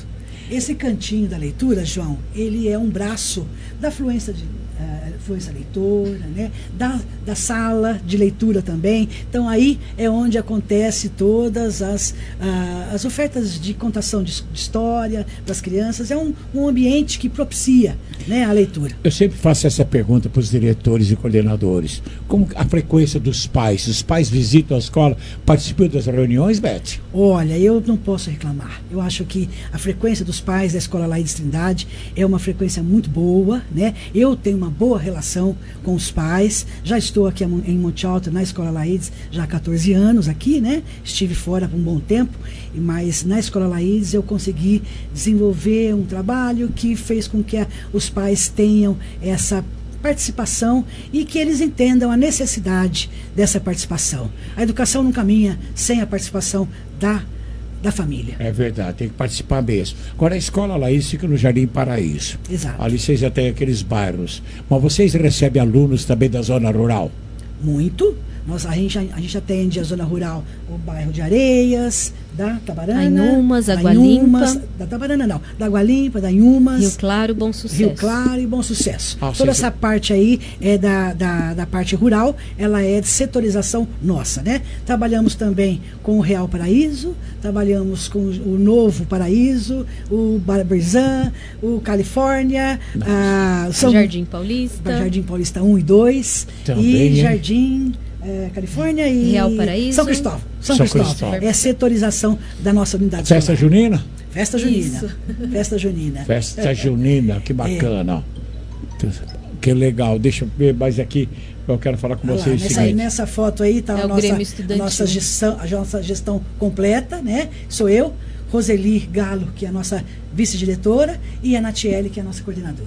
Esse cantinho da leitura, João, ele é um braço da fluência de uh, fluência leitora, né? da, da sala de leitura também. Então aí é onde acontece todas as, uh, as ofertas de contação de, de história para as crianças. É um, um ambiente que propicia, né, a leitura. Eu sempre faço essa pergunta para os diretores e coordenadores. Como a frequência dos pais? Os pais visitam a escola, participam das reuniões, Beth? Olha, eu não posso reclamar. Eu acho que a frequência dos pais da Escola Laides Trindade é uma frequência muito boa, né? Eu tenho uma boa relação com os pais. Já estou aqui em Monte Alto, na Escola Laides, já há quatorze anos aqui, né? Estive fora por um bom tempo, mas na Escola Laides eu consegui desenvolver um trabalho que fez com que a, os pais tenham essa participação e que eles entendam a necessidade dessa participação. A educação não caminha sem a participação da, da família. É verdade, tem que participar mesmo. Agora, a Escola Laís fica no Jardim Paraíso. Exato. Ali vocês já têm aqueles bairros. Mas vocês recebem alunos também da zona rural? Muito. Nós, a, gente, a gente atende a zona rural, o bairro de Areias, da Tabarana, Ainhumas, Água Inhumas, Limpa. da Tabarana não, da Água Limpa, da Inhumas, Rio Claro, Bom Sucesso. Rio Claro e Bom Sucesso. Ah, Toda seja... essa parte aí é da, da, da parte rural, ela é de setorização nossa, né? Trabalhamos também com o Real Paraíso, trabalhamos com o Novo Paraíso, o Barbarizan, o Califórnia, a São... Jardim Paulista. Jardim Paulista um e dois, também, e hein? Jardim... É, Califórnia e Real Paraíso. São Cristóvão. São, São Cristóvão. Cristóvão. É setorização da nossa unidade Festa escolar. junina? Festa junina. Isso. Festa junina. Festa junina, que bacana. É. Que legal. Deixa eu ver mais aqui. Eu quero falar com Olha vocês lá, o nessa, seguinte. nessa foto aí está É a, o nossa, Grêmio a, Estudantil. nossa gestão, a nossa gestão completa, né? Sou eu, Roseli Galo, que é a nossa vice-diretora, e a Natiele, que é a nossa coordenadora.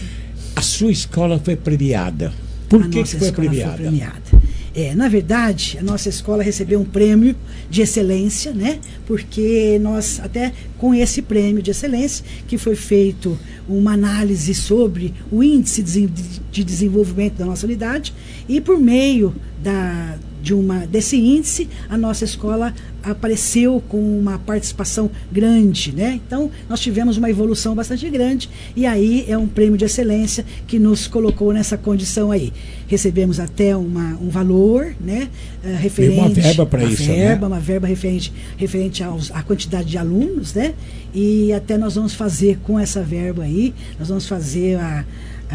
A sua escola foi premiada. Por a que, nossa que foi escola premiada? Foi premiada. É, na verdade, a nossa escola recebeu um prêmio de excelência, né? Porque nós, até com esse prêmio de excelência, que foi feito uma análise sobre o índice de desenvolvimento da nossa unidade, e por meio da, de uma, desse índice, a nossa escola apareceu com uma participação grande, né? Então, nós tivemos uma evolução bastante grande, e aí é um prêmio de excelência que nos colocou nessa condição aí. Recebemos até uma, um valor, né? Uh, referente... Tem uma verba para isso, verba, né? Uma verba referente, referente aos, à quantidade de alunos, né? E até nós vamos fazer com essa verba aí, nós vamos fazer a,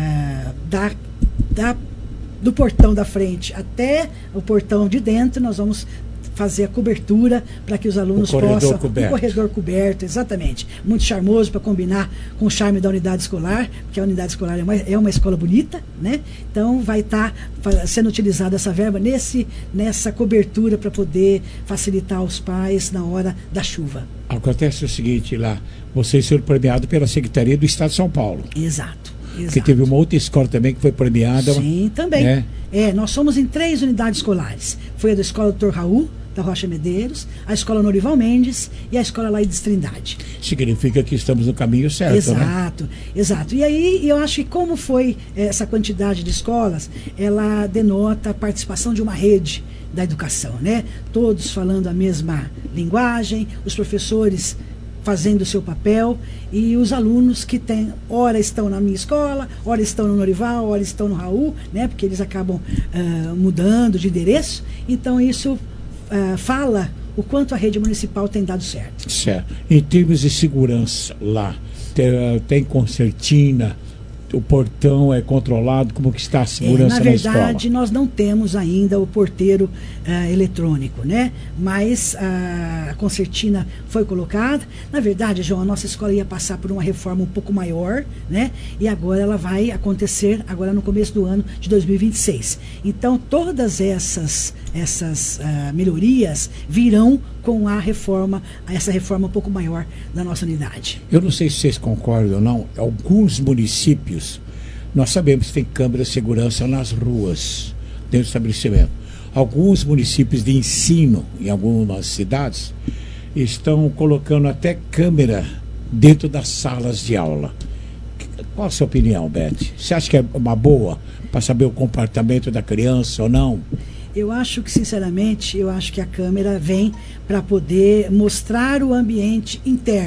a da, da, do portão da frente até o portão de dentro, nós vamos fazer a cobertura para que os alunos o possam... coberto. O corredor coberto, exatamente. Muito charmoso para combinar com o charme da unidade escolar, porque a unidade escolar é uma, é uma escola bonita, né? Então vai estar tá sendo utilizada essa verba nesse, nessa cobertura para poder facilitar os pais na hora da chuva. Acontece o seguinte lá, vocês foram premiados pela Secretaria do Estado de São Paulo. Exato. Porque teve uma outra escola também que foi premiada. Sim, também. Né? É, nós somos em três unidades escolares. Foi a da Escola doutor Raul, da Rocha Medeiros, a Escola Norival Mendes e a Escola Laides Trindade. Significa que estamos no caminho certo, exato, né? Exato. E aí eu acho que como foi essa quantidade de escolas, ela denota a participação de uma rede da educação, né? Todos falando a mesma linguagem, os professores fazendo o seu papel, e os alunos que têm, ora estão na minha escola, ora estão no Norival, ora estão no Raul, né? Porque eles acabam uh, mudando de endereço. Então isso uh, fala o quanto a rede municipal tem dado certo. Certo. Em termos de segurança lá, tem, tem concertina, o portão é controlado, como que está a segurança é, na, na escola? verdade, nós não temos ainda o porteiro uh, eletrônico, né? Mas uh, a concertina foi colocada. Na verdade, João, a nossa escola ia passar por uma reforma um pouco maior, né? E agora ela vai acontecer agora no começo do ano de dois mil e vinte e seis. Então, todas essas, essas uh, melhorias virão com a reforma, essa reforma um pouco maior da nossa unidade. Eu não sei se vocês concordam ou não, alguns municípios, nós sabemos que tem câmeras de segurança nas ruas, dentro do estabelecimento. Alguns municípios de ensino, em algumas cidades, estão colocando até câmera dentro das salas de aula. Qual a sua opinião, Beth? Você acha que é uma boa para saber o comportamento da criança ou não? Eu acho que, sinceramente, eu acho que a câmera vem para poder mostrar o ambiente interno.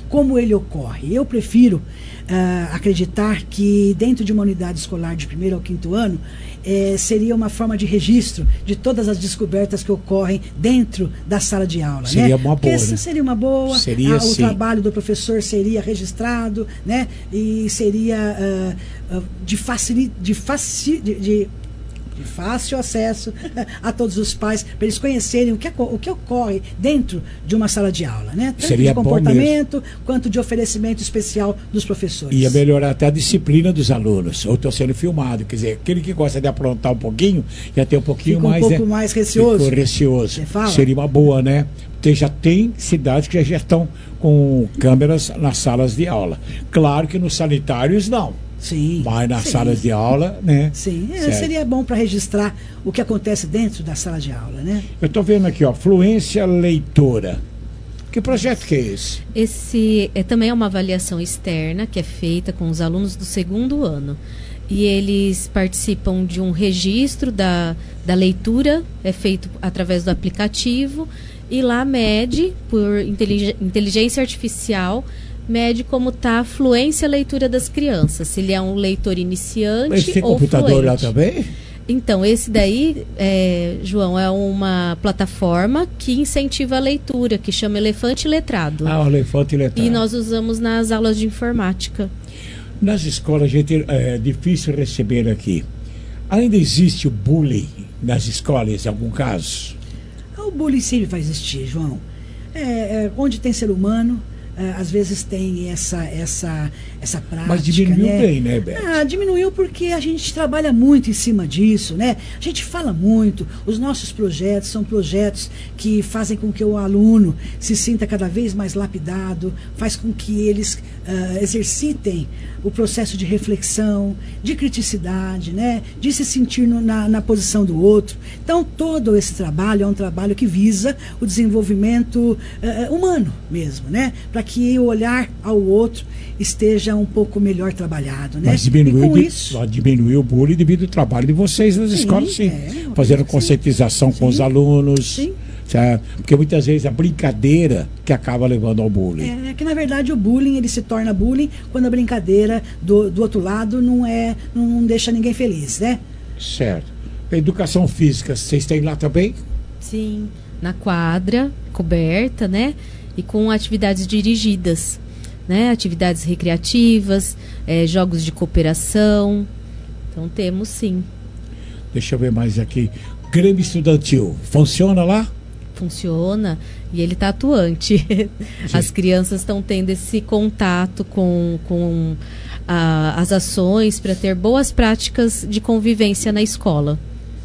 como ele ocorre. Eu prefiro uh, acreditar que dentro de uma unidade escolar de primeiro ao quinto ano, eh, seria uma forma de registro de todas as descobertas que ocorrem dentro da sala de aula. Seria né? uma boa. Porque né? seria uma boa, seria, a, o sim. trabalho do professor seria registrado, né? E seria uh, uh, de, facili, de, faci, de, de de fácil acesso a todos os pais, para eles conhecerem o que, o que ocorre dentro de uma sala de aula, né? Tanto Seria de comportamento quanto de oferecimento especial dos professores. Ia melhorar até a disciplina dos alunos. Eu estou sendo filmado, quer dizer, aquele que gosta de aprontar um pouquinho, ia ter um pouquinho Fica um mais... pouco né? mais receoso. Ficou receoso. Você fala? Seria uma boa, né? Porque já tem cidades que já estão com câmeras nas salas de aula. Claro que nos sanitários não. Sim. Mas nas sim. salas de aula, né? Sim, é, seria bom para registrar o que acontece dentro da sala de aula, né? Eu estou vendo aqui, ó, Fluência Leitora. Que projeto que é esse? Esse é também é uma avaliação externa que é feita com os alunos do segundo ano. E eles participam de um registro da, da leitura, é feito através do aplicativo, e lá mede, por inteligência artificial, mede como está a fluência leitura das crianças, se ele é um leitor iniciante Mas tem ou computador fluente. lá também? Então, esse daí, é, João, é uma plataforma que incentiva a leitura, que chama Elefante Letrado. Ah, o Elefante Letrado. E nós usamos nas aulas de informática. Nas escolas, gente, é difícil receber aqui. Ainda existe o bullying nas escolas, em algum caso? O bullying sempre vai existir, João. É, é, onde tem ser humano, é, às vezes tem essa, essa, essa prática. Mas diminuiu né? bem, né, Beth? Ah, diminuiu porque a gente trabalha muito em cima disso, né? A gente fala muito. Os nossos projetos são projetos que fazem com que o aluno se sinta cada vez mais lapidado, faz com que eles uh, exercitem o processo de reflexão, de criticidade, né? De se sentir no, na, na posição do outro. Então, todo esse trabalho é um trabalho que visa o desenvolvimento uh, humano mesmo, né? Para que o olhar ao outro esteja um pouco melhor trabalhado, né? Mas diminuiu, e com de, isso... diminuiu o bullying devido ao trabalho de vocês nas sim, escolas, sim. É, Fazendo sim. conscientização sim. com os alunos. Sim. Certo? Porque muitas vezes a brincadeira que acaba levando ao bullying. É que, na verdade, o bullying ele se torna bullying quando a brincadeira do, do outro lado não, é, não deixa ninguém feliz, né? Certo. A educação física, vocês têm lá também? Sim, na quadra, coberta, né? E com atividades dirigidas, né? Atividades recreativas, é, jogos de cooperação. Então temos sim. Deixa eu ver mais aqui. Grêmio Estudantil, funciona lá? Funciona e ele está atuante. As crianças estão tendo esse contato com, com a, as ações para ter boas práticas de convivência na escola.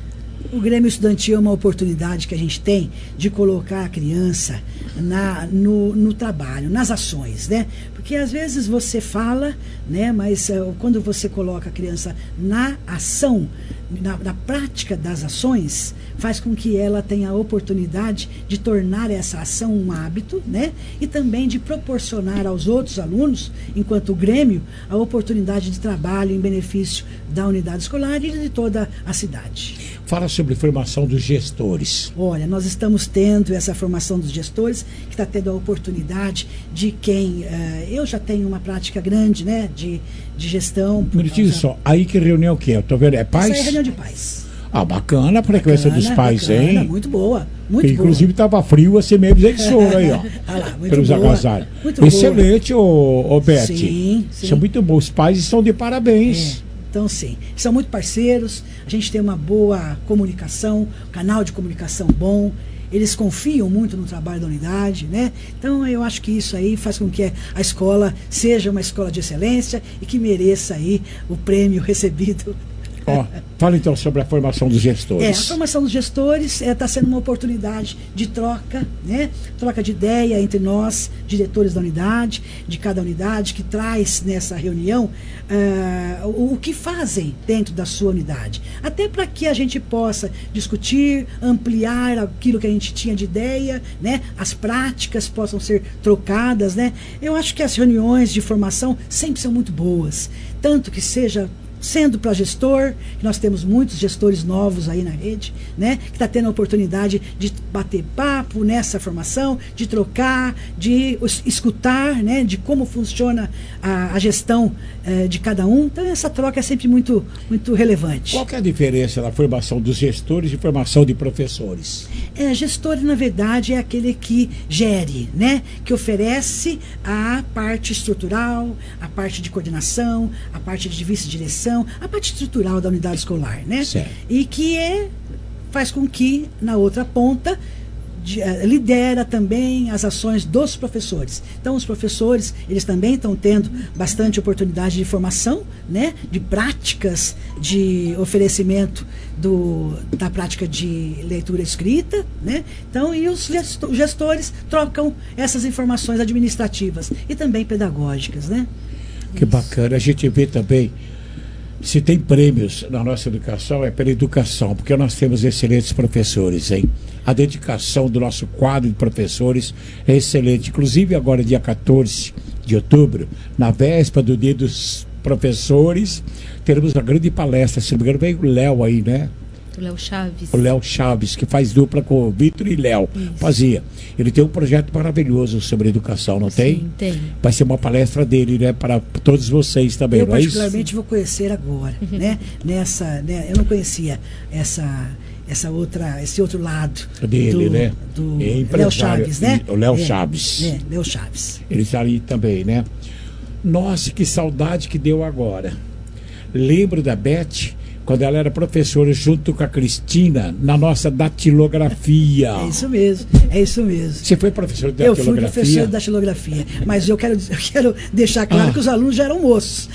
O Grêmio Estudantil é uma oportunidade que a gente tem de colocar a criança na, no, no trabalho, nas ações, né? Porque às vezes você fala, né? Mas uh, quando você coloca a criança na ação, na, na prática das ações, faz com que ela tenha a oportunidade de tornar essa ação um hábito, né? E também de proporcionar aos outros alunos, enquanto o Grêmio, a oportunidade de trabalho em benefício da unidade escolar e de toda a cidade. Fala sobre formação dos gestores. Olha, nós estamos tendo essa formação dos gestores, que está tendo a oportunidade de quem... Uh, eu já tenho uma prática grande, né, de, de gestão. Me diz só, aí que reunião que é? Eu tô vendo, é pais? Essa é a reunião de pais. Ah, bacana a frequência bacana, dos pais, bacana, hein? Muito boa, muito que, boa. Inclusive estava frio assim mesmo, aí que sou aí, ó. Ah lá, muito pelos boa, agasalhos. muito Excelente, ô, ô Beth. Sim, sim. Isso é muito bom. Os pais estão de parabéns. É. Então, sim, são muito parceiros, a gente tem uma boa comunicação, canal de comunicação bom, eles confiam muito no trabalho da unidade, né? Então, eu acho que isso aí faz com que a escola seja uma escola de excelência e que mereça aí o prêmio recebido. Ó, fala então sobre a formação dos gestores. É, a formação dos gestores está é, sendo uma oportunidade de troca, né? Troca de ideia entre nós, diretores da unidade, de cada unidade, que traz nessa reunião uh, o, o que fazem dentro da sua unidade. Até para que a gente possa discutir, ampliar aquilo que a gente tinha de ideia, né? As práticas possam ser trocadas, né? Eu acho que as reuniões de formação sempre são muito boas, tanto que seja sendo para gestor, que nós temos muitos gestores novos aí na rede, né, que está tendo a oportunidade de bater papo nessa formação, de trocar, de escutar, né, de como funciona a, a gestão eh, de cada um. Então essa troca é sempre muito, muito relevante. Qual que é a diferença da formação dos gestores e formação de professores? É, gestor, na verdade, é aquele que gere, né, que oferece a parte estrutural, a parte de coordenação, a parte de vice-direção, a parte estrutural da unidade escolar, né? Certo. E que é, faz com que, na outra ponta, de, uh, lidera também as ações dos professores. Então, os professores, eles também estão tendo bastante oportunidade de formação, né? De práticas, de oferecimento do, da prática de leitura escrita, né? Então, e os gestores trocam essas informações administrativas e também pedagógicas, né? Que bacana. A gente vê também, se tem prêmios na nossa educação, é pela educação, porque nós temos excelentes professores, hein? A dedicação do nosso quadro de professores é excelente. Inclusive, agora, dia quatorze de outubro, na véspera do Dia dos Professores, teremos uma grande palestra. Se não me engano, vem o Léo aí, né? O Léo Chaves. O Léo Chaves, que faz dupla com o Vitor e Léo. Fazia. Ele tem um projeto maravilhoso sobre educação, não tem? Sim, tem. Vai ser uma palestra dele, né? Para todos vocês também, eu não é isso? particularmente vou conhecer agora, né? Nessa, né? Eu não conhecia essa, essa outra, esse outro lado dele, do, né? do É Léo Chaves, né? O Léo é, Chaves. É, Léo Chaves. Ele está ali também, né? Nossa, que saudade que deu agora. Lembro da Beth, quando ela era professora junto com a Cristina, na nossa datilografia. É isso mesmo, é isso mesmo. Você foi professor de eu datilografia? Eu fui professor de datilografia, mas eu quero, eu quero deixar claro ah. que os alunos já eram moços.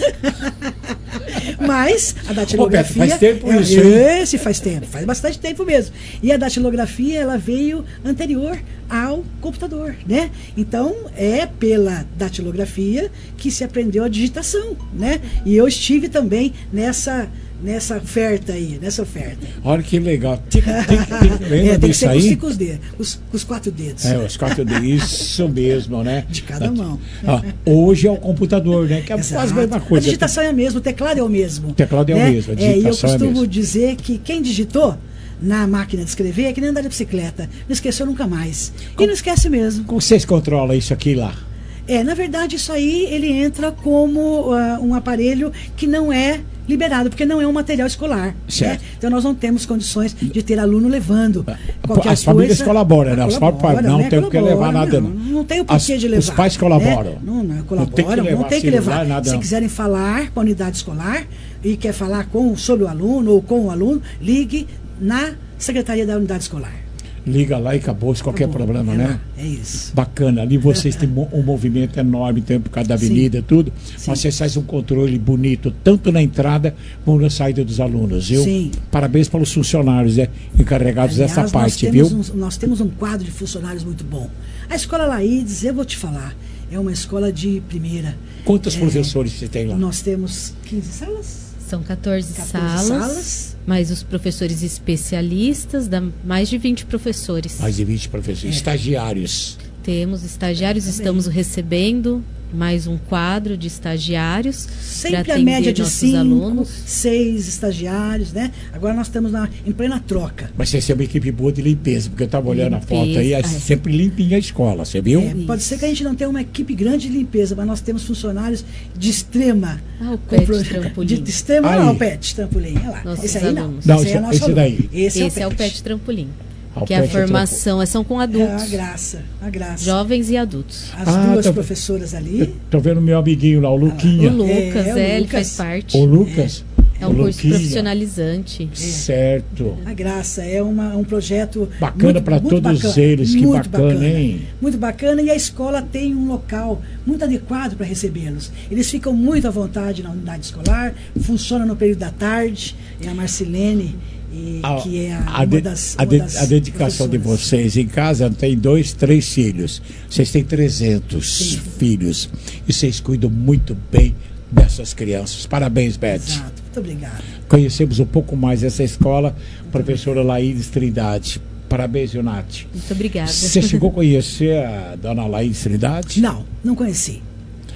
Mas a datilografia... Ô, Beto, faz tempo é, isso, hein? Esse faz tempo, faz bastante tempo mesmo. E a datilografia, ela veio anterior ao computador, né? Então, é pela datilografia que se aprendeu a digitação, né? E eu estive também nessa... nessa oferta aí, nessa oferta. Olha que legal. Tem, tem, tem, lembra é, tem disso que ser aí? com os cinco dedos, os, com os quatro dedos. É, os quatro dedos, isso mesmo, né? De cada mão. Ah, hoje é o computador, né? Que é Exato. quase a mesma coisa. A digitação é a mesma, o teclado é o mesmo. O teclado é, né? o mesmo, a digitação é, e eu costumo é mesmo. dizer que quem digitou na máquina de escrever é que nem andar de bicicleta. Não esqueceu nunca mais. Como, e não esquece mesmo. Como vocês controlam isso aqui lá? É, na verdade, isso aí ele entra como uh, um aparelho que não é liberado, porque não é um material escolar. Né? Então nós não temos condições de ter aluno levando qualquer As famílias coisa. colaboram, né? Os colabora, pais não né? tem que levar nada. Não, não, não tem o porquê As, de levar. Os pais colaboram. Né? Não, não, colaboram, não tem que levar, não tem que levar. Nada, Se não. quiserem falar com a unidade escolar e quer falar com, sobre o aluno ou com o aluno, ligue na Secretaria da Unidade Escolar. Liga lá e acabou, se qualquer acabou, problema, é né? Lá, é isso. Bacana. Ali vocês têm um movimento enorme, tem por causa da avenida e tudo. Sim. Mas vocês fazem um controle bonito, tanto na entrada como na saída dos alunos, viu? Sim. Parabéns pelos funcionários, né? Encarregados Aliás, dessa parte, nós viu? Um, nós temos um quadro de funcionários muito bom. A Escola Laídes, eu vou te falar, é uma escola de primeira. Quantos é, professores você tem lá? Nós temos quinze salas. São quatorze, quatorze salas, salas, mais os professores especialistas, dá mais de vinte professores. Mais de vinte professores. É. Estagiários. Temos estagiários, Também. estamos recebendo mais um quadro de estagiários. Sempre a média de cinco, alunos. seis estagiários, né? Agora nós estamos na, em plena troca. Mas você é uma equipe boa de limpeza, porque eu estava olhando limpeza, a foto aí, é sempre limpinha a escola, você viu? É, pode ser que a gente não tenha uma equipe grande de limpeza, mas nós temos funcionários de extrema... Ah, o Pet pro, Trampolim. De, de extrema, aí. não, o Pet Trampolim, olha lá. Nossos esse aí não. alunos. Não, esse, esse, é, esse daí. Esse, esse é o Pet Trampolim. Ao que é a formação, é, são com adultos. É a graça, a graça. Jovens e adultos. As ah, duas tô, professoras ali. Tô vendo meu amiguinho lá, o Luquinha. O Lucas, é, o é, ele Lucas. faz parte. O Lucas. É, é um o curso Luquinha. profissionalizante. É. Certo. A graça, é uma, um projeto bacana para todos bacana, eles, que muito bacana, bacana, hein? Muito bacana, e a escola tem um local muito adequado para recebê-los. Eles ficam muito à vontade na unidade escolar, funciona no período da tarde, é a Marcilene... E, a, que é a, a, uma de, das, a, uma de, das a dedicação de vocês em casa tem dois, três filhos. Vocês têm trezentos Sim. filhos. E vocês cuidam muito bem dessas crianças. Parabéns, Beth. Exato, muito obrigado. Conhecemos um pouco mais essa escola, muito professora Laídes Trindade. Parabéns, Ionati. Muito obrigada. Você chegou a conhecer a dona Laídes Trindade? Não, não conheci.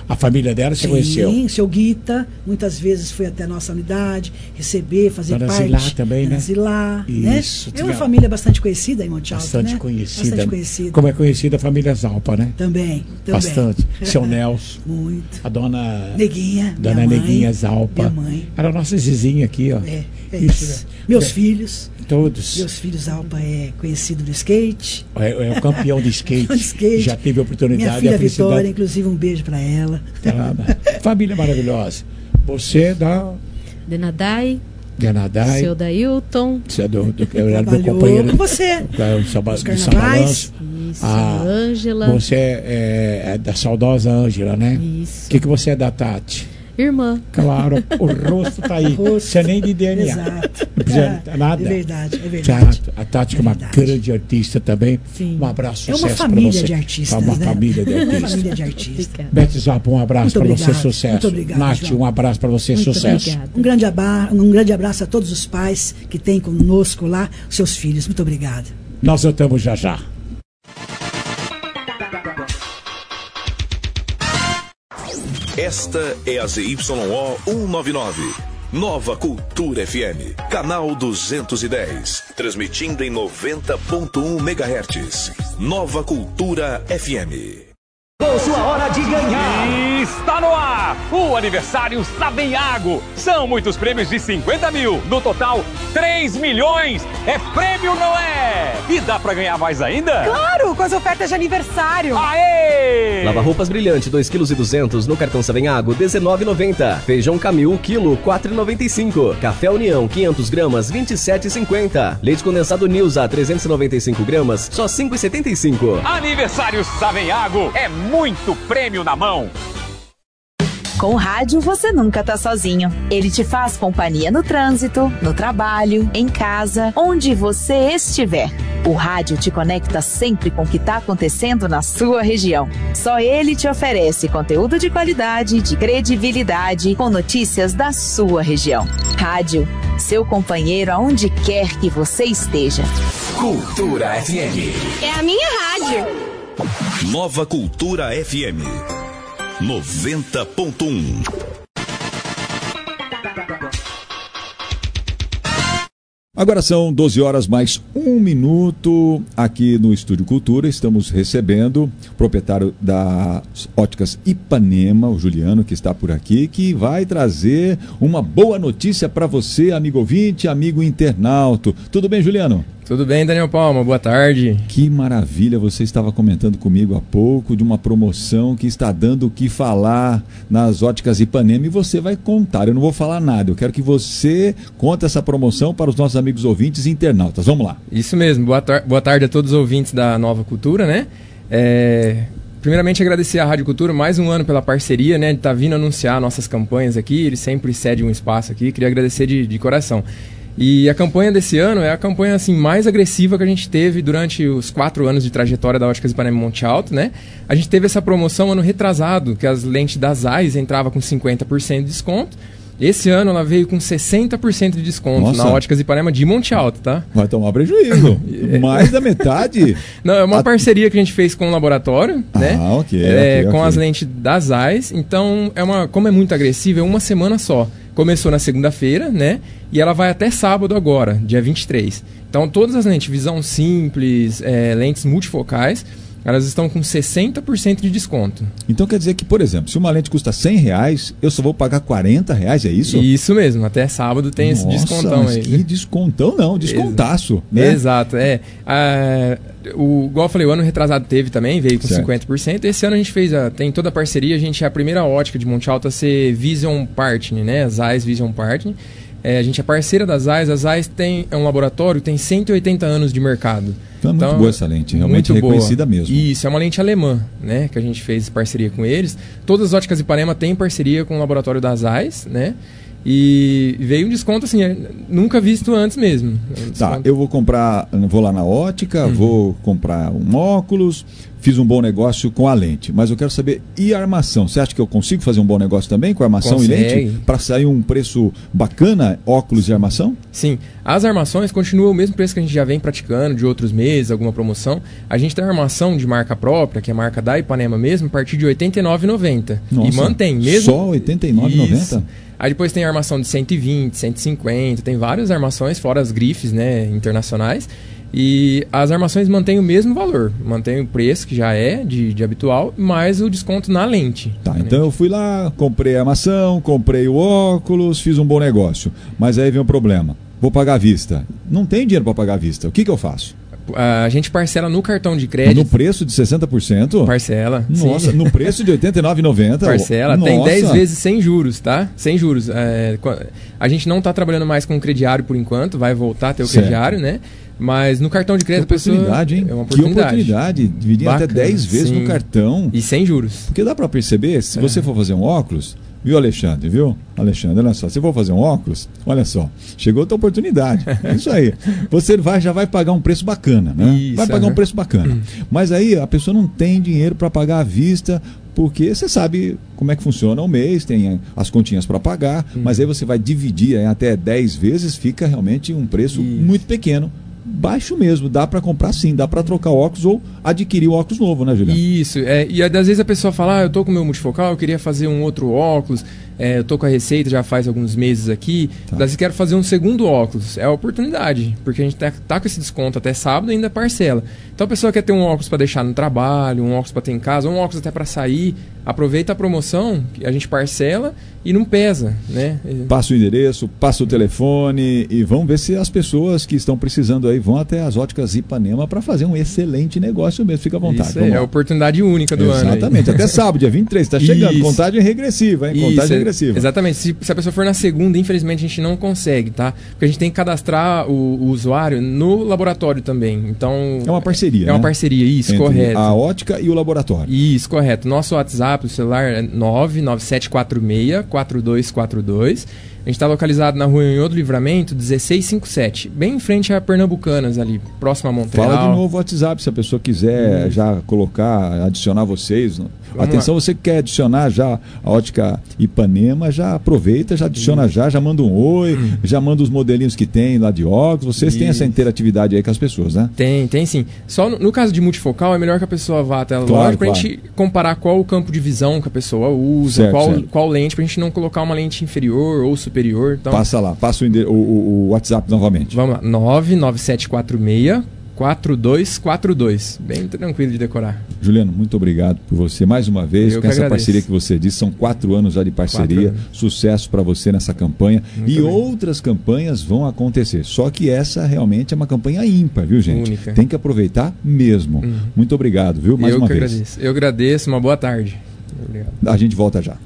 A família dela você Sim, conheceu? Sim, seu Guita, muitas vezes foi até a nossa unidade, receber, fazer Dona parte. Zilá também, Dona né? Zilá, Isso, né? É uma tinha- família bastante conhecida em Monte Alto, Bastante né? conhecida. Bastante conhecida. Como é conhecida a família Zalpa, né? Também, também. Bastante. Seu Nelson. Muito. A dona Neguinha, Dona minha mãe, Neguinha Zalpa. minha mãe. Era a nossa vizinha aqui, ó. É, é isso. Meus É. filhos. Todos. Meus filhos, Alpa é conhecido no skate. É, é o campeão de skate. Campeão de skate. Já teve a oportunidade. Minha filha a felicidade- Vitória, inclusive, um beijo pra ela. Ah, família maravilhosa. Você é da Denadai, Ganadai. seu Dailton. Você é do, do, eu era do meu Trabalhou companheiro. com você. O Saba, Nos do carnavais. Sabalanço. Isso, Ah, Ângela. Você é, é da saudosa Ângela, né? Isso. O que, que você é da Tati? Irmã. Claro, o rosto tá aí. Você nem de D N A. Exato. Não precisa É, nada. é verdade, é verdade. A Tati, que é uma grande artista também. Sim. Um abraço, É uma sucesso pra família você. de artistas, Uma né? família de Uma artistas. família de artistas. Beth Zapa, um abraço Muito para você, obrigado, sucesso. muito obrigado, Nath, João. um abraço para você, Muito sucesso. obrigada. Um grande, aba- um grande abraço a todos os pais que têm conosco lá, seus filhos. Muito obrigada. Nós voltamos já já. Esta é a Z Y O cento e noventa e nove, Nova Cultura F M, canal duzentos e dez, transmitindo em noventa ponto um megahertz. Nova Cultura F M. Chegou sua hora de ganhar! Está no ar o aniversário Savenhago. São muitos prêmios de cinquenta mil. No total, três milhões. É prêmio, não é? E dá pra ganhar mais ainda? Claro, com as ofertas de aniversário. Aê! Lava-roupas brilhante, dois vírgula duzentos quilos no cartão Savenhago, dezenove reais e noventa centavos. Feijão Camil, quilo, quatro reais e noventa e cinco centavos. Café União, quinhentas gramas, vinte e sete reais e cinquenta centavos. Leite condensado Nilza, trezentas e noventa e cinco gramas, só cinco reais e setenta e cinco centavos. Aniversário Savenhago. É muito prêmio na mão. Com o rádio você nunca tá sozinho. Ele te faz companhia no trânsito, no trabalho, em casa, onde você estiver. O rádio te conecta sempre com o que está acontecendo na sua região. Só ele te oferece conteúdo de qualidade, de credibilidade, com notícias da sua região. Rádio, seu companheiro aonde quer que você esteja. Cultura F M. É a minha rádio. Nova Cultura F M. noventa ponto um. Agora são doze horas mais um minuto aqui no Estúdio Cultura. Estamos recebendo o proprietário das Óticas Ipanema, o Juliano, que está por aqui, que vai trazer uma boa notícia para você, amigo ouvinte, amigo internauta. Tudo bem, Juliano? Tudo bem, Daniel Palma, boa tarde. Que maravilha, você estava comentando comigo há pouco de uma promoção que está dando o que falar nas Óticas Ipanema e você vai contar, eu não vou falar nada, eu quero que você conte essa promoção para os nossos amigos ouvintes e internautas, vamos lá. Isso mesmo, boa, tar- boa tarde a todos os ouvintes da Nova Cultura, né? É... Primeiramente agradecer à Rádio Cultura mais um ano pela parceria, né? De estar vindo anunciar nossas campanhas aqui, ele sempre cede um espaço aqui, queria agradecer de, de coração. E a campanha desse ano é a campanha assim, mais agressiva que a gente teve durante os quatro anos de trajetória da Óticas Ipanema Monte Alto, né? A gente teve essa promoção ano retrasado, que as lentes das Zeiss entrava com cinquenta por cento de desconto. Esse ano ela veio com sessenta por cento de desconto. Nossa. Na Óticas Ipanema de Monte Alto, tá? Vai tomar prejuízo. Mais da metade? Não, é uma a... parceria que a gente fez com o laboratório, ah, né? Ok, é, okay, com okay. as lentes das Zeiss. Então, é uma, como é muito agressiva, é uma semana só. Começou na segunda-feira, né? E ela vai até sábado agora, dia vinte e três. Então, todas as lentes, visão simples, é, lentes multifocais, elas estão com sessenta por cento de desconto. Então quer dizer que, por exemplo, se uma lente custa cem reais, eu só vou pagar quarenta reais, é isso? Isso mesmo, até sábado tem Nossa, esse descontão mas aí. Que descontão não, descontaço. Ex- né? Exato, é. Ah, o, igual eu falei, o ano retrasado teve também, veio com certo. cinquenta por cento. Esse ano a gente fez, a, tem toda a parceria, a gente é a primeira ótica de Monte Alto a ser Vision Partner, né? A Zeiss Vision Partner. É, a gente é parceira da Zeiss, a Zeiss tem, é um laboratório que tem cento e oitenta anos de mercado. Então é muito então, boa essa lente, realmente reconhecida boa. mesmo. Isso, é uma lente alemã, né, que a gente fez parceria com eles. Todas as óticas Ipanema têm parceria com o laboratório da Zeiss, né? E veio um desconto assim, nunca visto antes mesmo. Um tá, eu vou comprar, vou lá na ótica, hum. vou comprar um óculos, fiz um bom negócio com a lente, mas eu quero saber, e a armação? Você acha que eu consigo fazer um bom negócio também com armação Consegue. e lente? Para sair um preço bacana, óculos e armação? Sim, as armações continuam o mesmo preço que a gente já vem praticando de outros meses, alguma promoção. A gente tem a armação de marca própria, que é a marca da Ipanema mesmo, a partir de oitenta e nove reais e noventa centavos. E mantém mesmo. Só oitenta e nove reais e noventa centavos? Aí depois tem a armação de cento e vinte, cento e cinquenta, tem várias armações, fora as grifes, né, internacionais. E as armações mantêm o mesmo valor, mantém o preço que já é de, de habitual, mais o desconto na lente. Tá, na então lente. Eu fui lá, comprei a armação, comprei o óculos, fiz um bom negócio. Mas aí vem um problema, vou pagar à vista. Não tem dinheiro para pagar à vista, o que, que eu faço? A gente parcela no cartão de crédito. No preço de sessenta por cento? Parcela. Nossa, sim. No preço de oitenta e nove reais e noventa centavos? Parcela. Nossa. Tem dez vezes sem juros, tá? Sem juros. É, a gente não está trabalhando mais com crediário por enquanto, vai voltar a ter o certo. crediário, né? Mas no cartão de crédito... Que oportunidade, pessoa, hein? É uma oportunidade. Que oportunidade. Dividir até dez vezes sim. no cartão. E sem juros. Porque dá para perceber, se é. você for fazer um óculos... Viu, Alexandre, viu? Alexandre, olha só, se for fazer um óculos, olha só, chegou outra oportunidade. É isso aí. Você vai, já vai pagar um preço bacana, né? Isso, vai pagar uhum. um preço bacana. Uhum. Mas aí a pessoa não tem dinheiro para pagar à vista, porque você sabe como é que funciona o mês, tem as continhas para pagar, uhum. mas aí você vai dividir em até dez vezes, fica realmente um preço isso. muito pequeno. Baixo mesmo, dá para comprar sim, dá para trocar o óculos ou adquirir o óculos novo, né, Juliano? Isso, é, e às vezes a pessoa fala, ah, eu tô com o meu multifocal, eu queria fazer um outro óculos, é, eu tô com a receita já faz alguns meses aqui, tá. Mas eu quero fazer um segundo óculos, é a oportunidade, porque a gente tá, tá com esse desconto até sábado e ainda parcela. Então a pessoa quer ter um óculos para deixar no trabalho, um óculos para ter em casa, um óculos até para sair, aproveita a promoção, a gente parcela e não pesa, né? Passa o endereço, passa o telefone e vamos ver se as pessoas que estão precisando aí vão até as óticas Ipanema para fazer um excelente negócio mesmo. Fica à vontade. Isso é a oportunidade única do Exatamente. ano. Exatamente. Até sábado, dia vinte e três, está chegando. Isso. Contagem regressiva, hein? Isso, Contagem regressiva. Exatamente. Se, se a pessoa for na segunda, infelizmente a gente não consegue, tá? Porque a gente tem que cadastrar o, o usuário no laboratório também. Então... É uma parceria, É né? uma parceria, isso, entre correto. a ótica e o laboratório. Isso, correto. Nosso WhatsApp, o celular é nove nove sete quatro seis quatro dois quatro dois. A gente está localizado na rua Anhô do Livramento, dezesseis cinquenta e sete, bem em frente a Pernambucanas ali, próximo a Montreal. Fala de novo o WhatsApp, se a pessoa quiser hum. já colocar, adicionar vocês. Vamos Atenção, lá. Você que quer adicionar já a ótica Ipanema, já aproveita, já adiciona hum. já, já manda um oi, hum. já manda os modelinhos que tem lá de óculos. Vocês Isso. têm essa interatividade aí com as pessoas, né? Tem, tem sim. Só no, no caso de multifocal, é melhor que a pessoa vá até a claro, loja para a claro. gente comparar qual o campo de visão que a pessoa usa, certo, qual, certo. qual lente, para a gente não colocar uma lente inferior ou superior. Então... Passa lá, passa o, o, o, o WhatsApp novamente. Vamos lá, nove nove sete quatro seis quatro dois quatro dois. Bem tranquilo de decorar. Juliano, muito obrigado por você mais uma vez, Eu com essa agradeço. parceria que você disse. São quatro anos já de parceria. Sucesso para você nessa campanha. Muito e bem. Outras campanhas vão acontecer. Só que essa realmente é uma campanha ímpar, viu, gente? Única. Tem que aproveitar mesmo. Uhum. Muito obrigado, viu? Mais Eu uma que vez. Agradeço. Eu agradeço. Uma boa tarde. Obrigado. A gente volta já.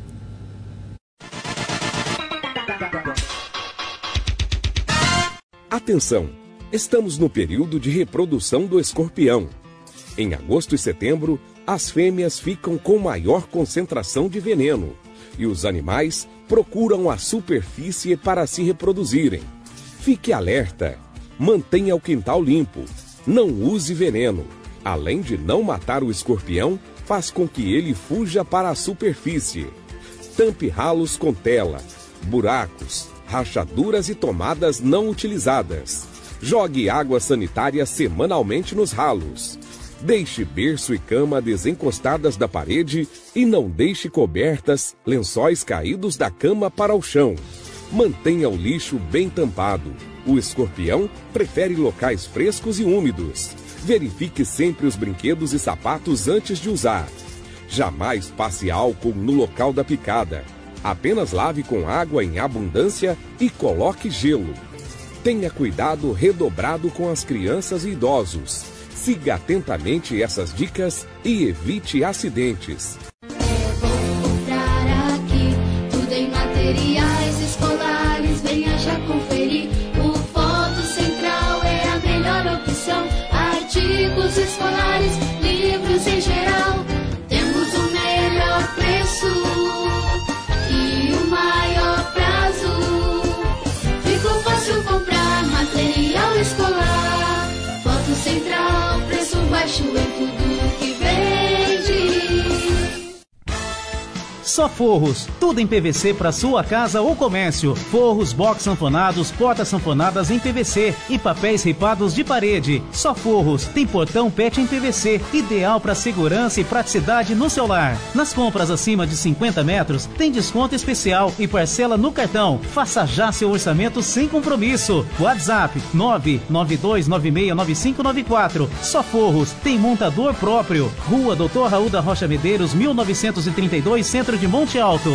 Atenção! Estamos no período de reprodução do escorpião. Em agosto e setembro, as fêmeas ficam com maior concentração de veneno e os animais procuram a superfície para se reproduzirem. Fique alerta! Mantenha o quintal limpo. Não use veneno. Além de não matar o escorpião, faz com que ele fuja para a superfície. Tampe ralos com tela, buracos, rachaduras e tomadas não utilizadas. Jogue água sanitária semanalmente nos ralos. Deixe berço e cama desencostadas da parede e não deixe cobertas, lençóis caídos da cama para o chão. Mantenha o lixo bem tampado. O escorpião prefere locais frescos e úmidos. Verifique sempre os brinquedos e sapatos antes de usar. Jamais passe álcool no local da picada. Apenas lave com água em abundância e coloque gelo. Tenha cuidado redobrado com as crianças e idosos. Siga atentamente essas dicas e evite acidentes. Vou comprar aqui tudo em materiais escolares. Venha já conferir. O Foto Central é a melhor opção. Artigos escolares, livros em geral. Temos o melhor preço e o maior prazo. Ficou fácil comprar material escolar. Foto Central, preço baixo em tudo que vem. Só Forros, tudo em P V C para sua casa ou comércio. Forros, box sanfonados, portas sanfonadas em P V C e papéis ripados de parede. Só Forros, tem portão P E T em P V C, ideal para segurança e praticidade no seu lar. Nas compras acima de cinquenta metros, tem desconto especial e parcela no cartão. Faça já seu orçamento sem compromisso. WhatsApp nove nove dois nove seis nove cinco nove quatro. Só Forros, tem montador próprio. Rua Doutor Raul da Rocha Medeiros, mil novecentos e trinta e dois, Centro de Monte Alto.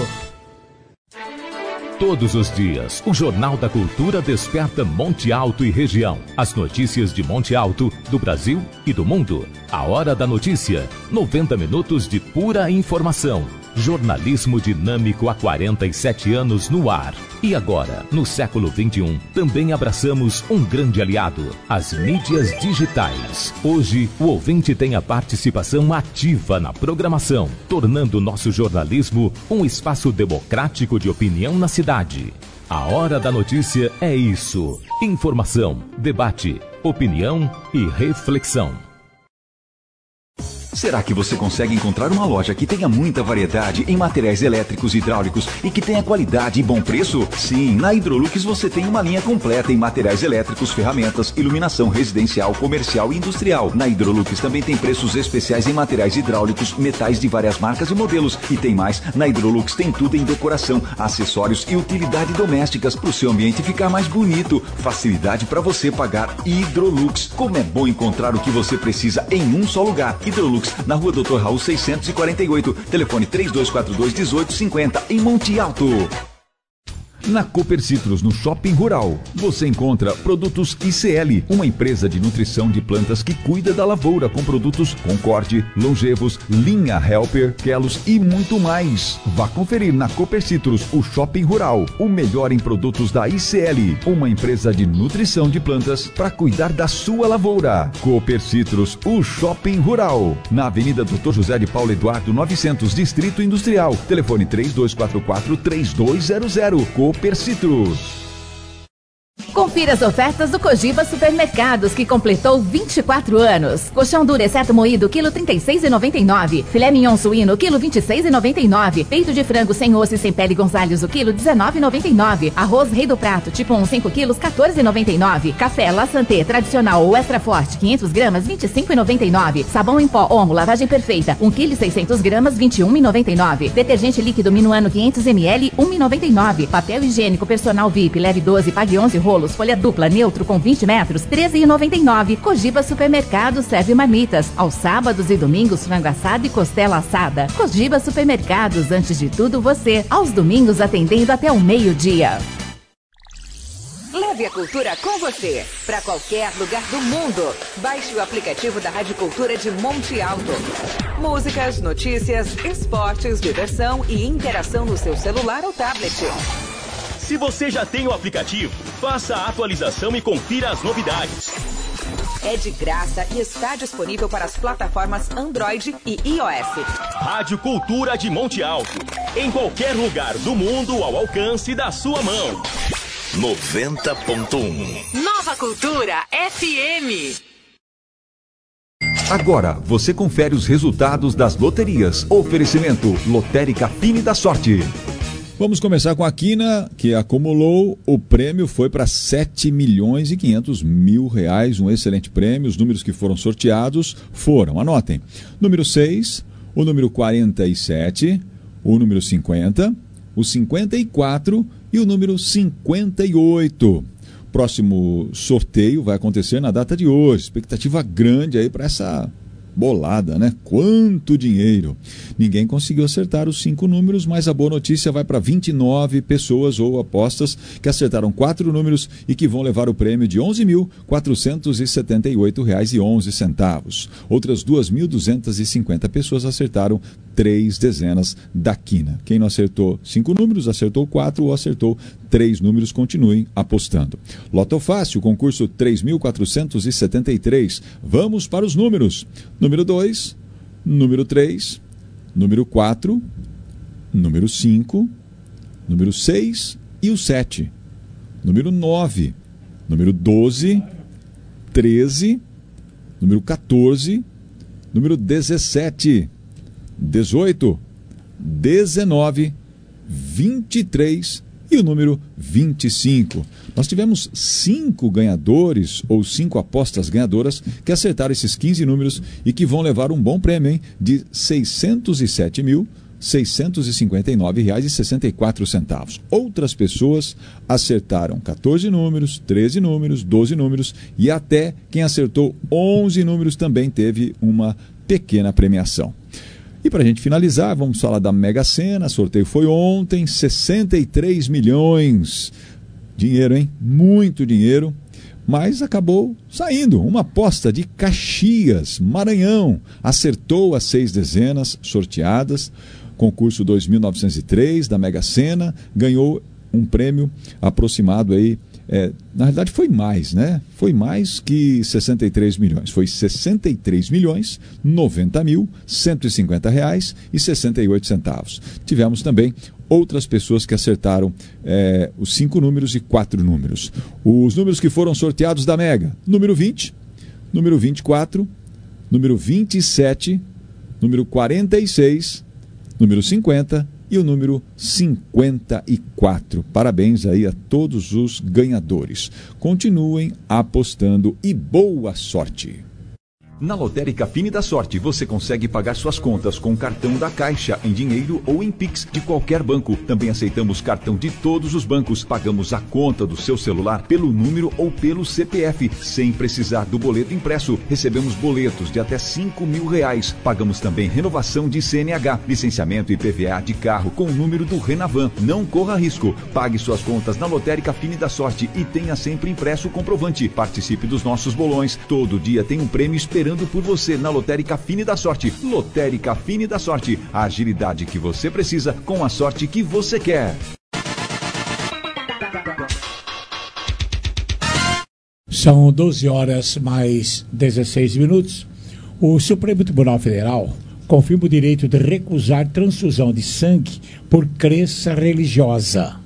Todos os dias, o Jornal da Cultura desperta Monte Alto e região. As notícias de Monte Alto, do Brasil e do mundo. A Hora da Notícia. noventa minutos de pura informação. Jornalismo dinâmico há quarenta e sete anos no ar. E agora, no século vinte e um, também abraçamos um grande aliado, as mídias digitais. Hoje, o ouvinte tem a participação ativa na programação, tornando nosso jornalismo um espaço democrático de opinião na cidade. A Hora da Notícia é isso: informação, debate, opinião e reflexão. Será que você consegue encontrar uma loja que tenha muita variedade em materiais elétricos e hidráulicos e que tenha qualidade e bom preço? Sim, na Hidrolux você tem uma linha completa em materiais elétricos, ferramentas, iluminação residencial, comercial e industrial. Na Hidrolux também tem preços especiais em materiais hidráulicos, metais de várias marcas e modelos. E tem mais, na Hidrolux tem tudo em decoração, acessórios e utilidade domésticas para o seu ambiente ficar mais bonito. Facilidade para você pagar. Hidrolux. Como é bom encontrar o que você precisa em um só lugar. Hidrolux, na Rua Doutor Raul seiscentos e quarenta e oito, telefone três dois quatro dois, um oito cinco zero, em Monte Alto. Na Cooper Citrus, no Shopping Rural, você encontra produtos I C L, uma empresa de nutrição de plantas que cuida da lavoura com produtos Concorde, Longevos, Linha Helper, Kelos e muito mais. Vá conferir na Cooper Citrus, o Shopping Rural, o melhor em produtos da I C L, uma empresa de nutrição de plantas para cuidar da sua lavoura. Cooper Citrus, o Shopping Rural, na Avenida doutor José de Paulo Eduardo novecentos, Distrito Industrial, telefone três dois quatro quatro, três dois zero zero. Cooper Citrus. Confira as ofertas do Cogiba Supermercados, que completou vinte e quatro anos. Colchão duro exceto moído, quilo trinta e seis reais e noventa e nove centavos. Filé mignon suíno, quilo vinte e seis reais e noventa e nove centavos. Peito de frango sem osso e sem pele Gonzalez, o quilo dezenove reais e noventa e nove centavos. Arroz Rei do Prato, tipo um, cinco quilos, quatorze reais e noventa e nove centavos. Café La Santé tradicional ou extra forte, quinhentas gramas, vinte e cinco reais e noventa e nove centavos. Sabão em pó Omo, lavagem perfeita, um quilo e seiscentas gramas, vinte e um reais e noventa e nove centavos. Detergente líquido Minuano quinhentos mililitros, um real e noventa e nove centavos. Papel higiênico personal V I P, leve doze, pague onze rolos, folha dupla neutro com vinte metros, treze reais e noventa e nove centavos. Cogiba Supermercado serve marmitas. Aos sábados e domingos, frango assado e costela assada. Cogiba Supermercados, antes de tudo você. Aos domingos, atendendo até o meio-dia. Leve a cultura com você para qualquer lugar do mundo. Baixe o aplicativo da Rádio Cultura de Monte Alto. Músicas, notícias, esportes, diversão e interação no seu celular ou tablet. Se você já tem o aplicativo, faça a atualização e confira as novidades. É de graça e está disponível para as plataformas Android e iOS. Rádio Cultura de Monte Alto. Em qualquer lugar do mundo, ao alcance da sua mão. noventa ponto um. Nova Cultura F M. Agora, você confere os resultados das loterias. Oferecimento Lotérica Fine da Sorte. Vamos começar com a Quina, que acumulou, o prêmio foi para sete milhões e quinhentos mil reais, um excelente prêmio. Os números que foram sorteados foram, anotem, número seis, o número quarenta e sete, o número cinquenta, o cinquenta e quatro e o número cinquenta e oito. Próximo sorteio vai acontecer na data de hoje. Expectativa grande aí para essa bolada, né? Quanto dinheiro! Ninguém conseguiu acertar os cinco números, mas a boa notícia vai para vinte e nove pessoas ou apostas que acertaram quatro números e que vão levar o prêmio de onze mil quatrocentos e setenta e oito reais e onze centavos. Outras duas mil duzentas e cinquenta pessoas acertaram três dezenas da quina. Quem não acertou cinco números, acertou quatro ou acertou três números, continuem apostando. Loto Fácil, concurso três mil quatrocentos e setenta e três. Vamos para os números. Número dois, número três, número quatro, número cinco, número seis e o sete. Número nove, número doze, treze, número quatorze, número dezessete, dezoito, dezenove, vinte e três e o número vinte e cinco. Nós tivemos cinco ganhadores ou cinco apostas ganhadoras que acertaram esses quinze números e que vão levar um bom prêmio, hein, de seiscentos e sete mil, seiscentos e cinquenta e nove reais e sessenta e quatro centavos. Outras pessoas acertaram quatorze números, treze números, doze números e até quem acertou onze números também teve uma pequena premiação. E para a gente finalizar, vamos falar da Mega Sena. Sorteio foi ontem, sessenta e três milhões. Dinheiro, hein? Muito dinheiro. Mas acabou saindo uma aposta de Caxias, Maranhão. Acertou as seis dezenas sorteadas. Concurso dois mil novecentos e três da Mega Sena. Ganhou um prêmio aproximado aí. É, na realidade foi mais, né? Foi mais que sessenta e três milhões. Foi sessenta e três milhões, noventa mil, cento e cinquenta reais e sessenta e oito centavos. Tivemos também outras pessoas que acertaram é, os cinco números e quatro números. Os números que foram sorteados da Mega: número vinte, número vinte e quatro, número vinte e sete, número quarenta e seis, número cinquenta e o número cinquenta e quatro. Parabéns aí a todos os ganhadores. Continuem apostando e boa sorte! Na Lotérica Fine da Sorte, você consegue pagar suas contas com cartão da Caixa, em dinheiro ou em Pix de qualquer banco. Também aceitamos cartão de todos os bancos. Pagamos a conta do seu celular pelo número ou pelo C P F, sem precisar do boleto impresso. Recebemos boletos de até cinco mil reais. Pagamos também renovação de C N H, licenciamento e P V A de carro com o número do Renavan. Não corra risco. Pague suas contas na Lotérica Fine da Sorte e tenha sempre impresso o comprovante. Participe dos nossos bolões. Todo dia tem um prêmio esperando por você na Lotérica Fine da Sorte. Lotérica Fine da Sorte, a agilidade que você precisa com a sorte que você quer. São doze horas mais dezesseis minutos. O Supremo Tribunal Federal confirma o direito de recusar transfusão de sangue por crença religiosa.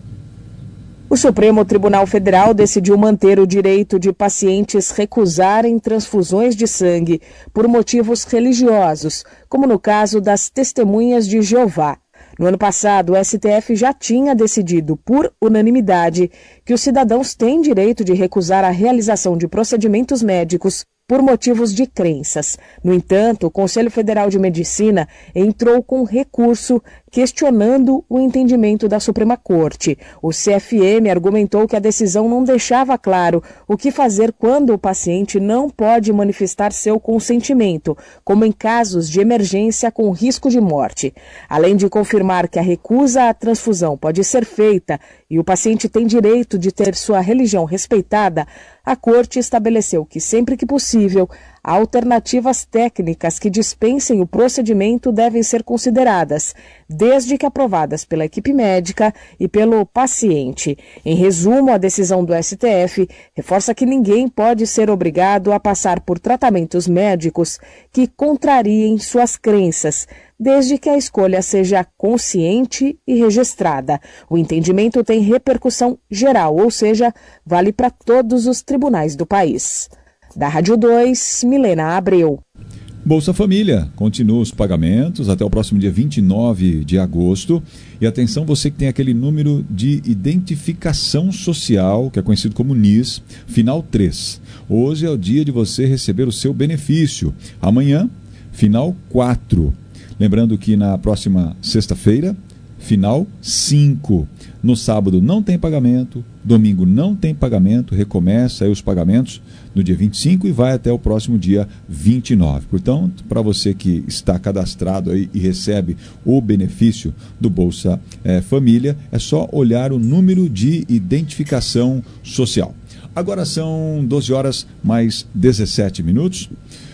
O Supremo Tribunal Federal decidiu manter o direito de pacientes recusarem transfusões de sangue por motivos religiosos, como no caso das Testemunhas de Jeová. No ano passado, o S T F já tinha decidido, por unanimidade, que os cidadãos têm direito de recusar a realização de procedimentos médicos por motivos de crenças. No entanto, o Conselho Federal de Medicina entrou com recurso questionando o entendimento da Suprema Corte. O C F M argumentou que a decisão não deixava claro o que fazer quando o paciente não pode manifestar seu consentimento, como em casos de emergência com risco de morte. Além de confirmar que a recusa à transfusão pode ser feita e o paciente tem direito de ter sua religião respeitada, a Corte estabeleceu que, sempre que possível, alternativas técnicas que dispensem o procedimento devem ser consideradas, desde que aprovadas pela equipe médica e pelo paciente. Em resumo, a decisão do S T F reforça que ninguém pode ser obrigado a passar por tratamentos médicos que contrariem suas crenças, desde que a escolha seja consciente e registrada. O entendimento tem repercussão geral, ou seja, vale para todos os tribunais do país. Da Rádio dois, Milena Abreu. Bolsa Família, continua os pagamentos até o próximo dia vinte e nove de agosto. E atenção, você que tem aquele número de identificação social, que é conhecido como N I S, final três. Hoje é o dia de você receber o seu benefício. Amanhã, final quatro. Lembrando que na próxima sexta-feira, final cinco. No sábado não tem pagamento, domingo não tem pagamento, recomeça aí os pagamentos no dia vinte e cinco e vai até o próximo dia vinte e nove. Portanto, para você que está cadastrado aí e recebe o benefício do Bolsa é, Família, é só olhar o número de identificação social. Agora são doze horas mais dezessete minutos.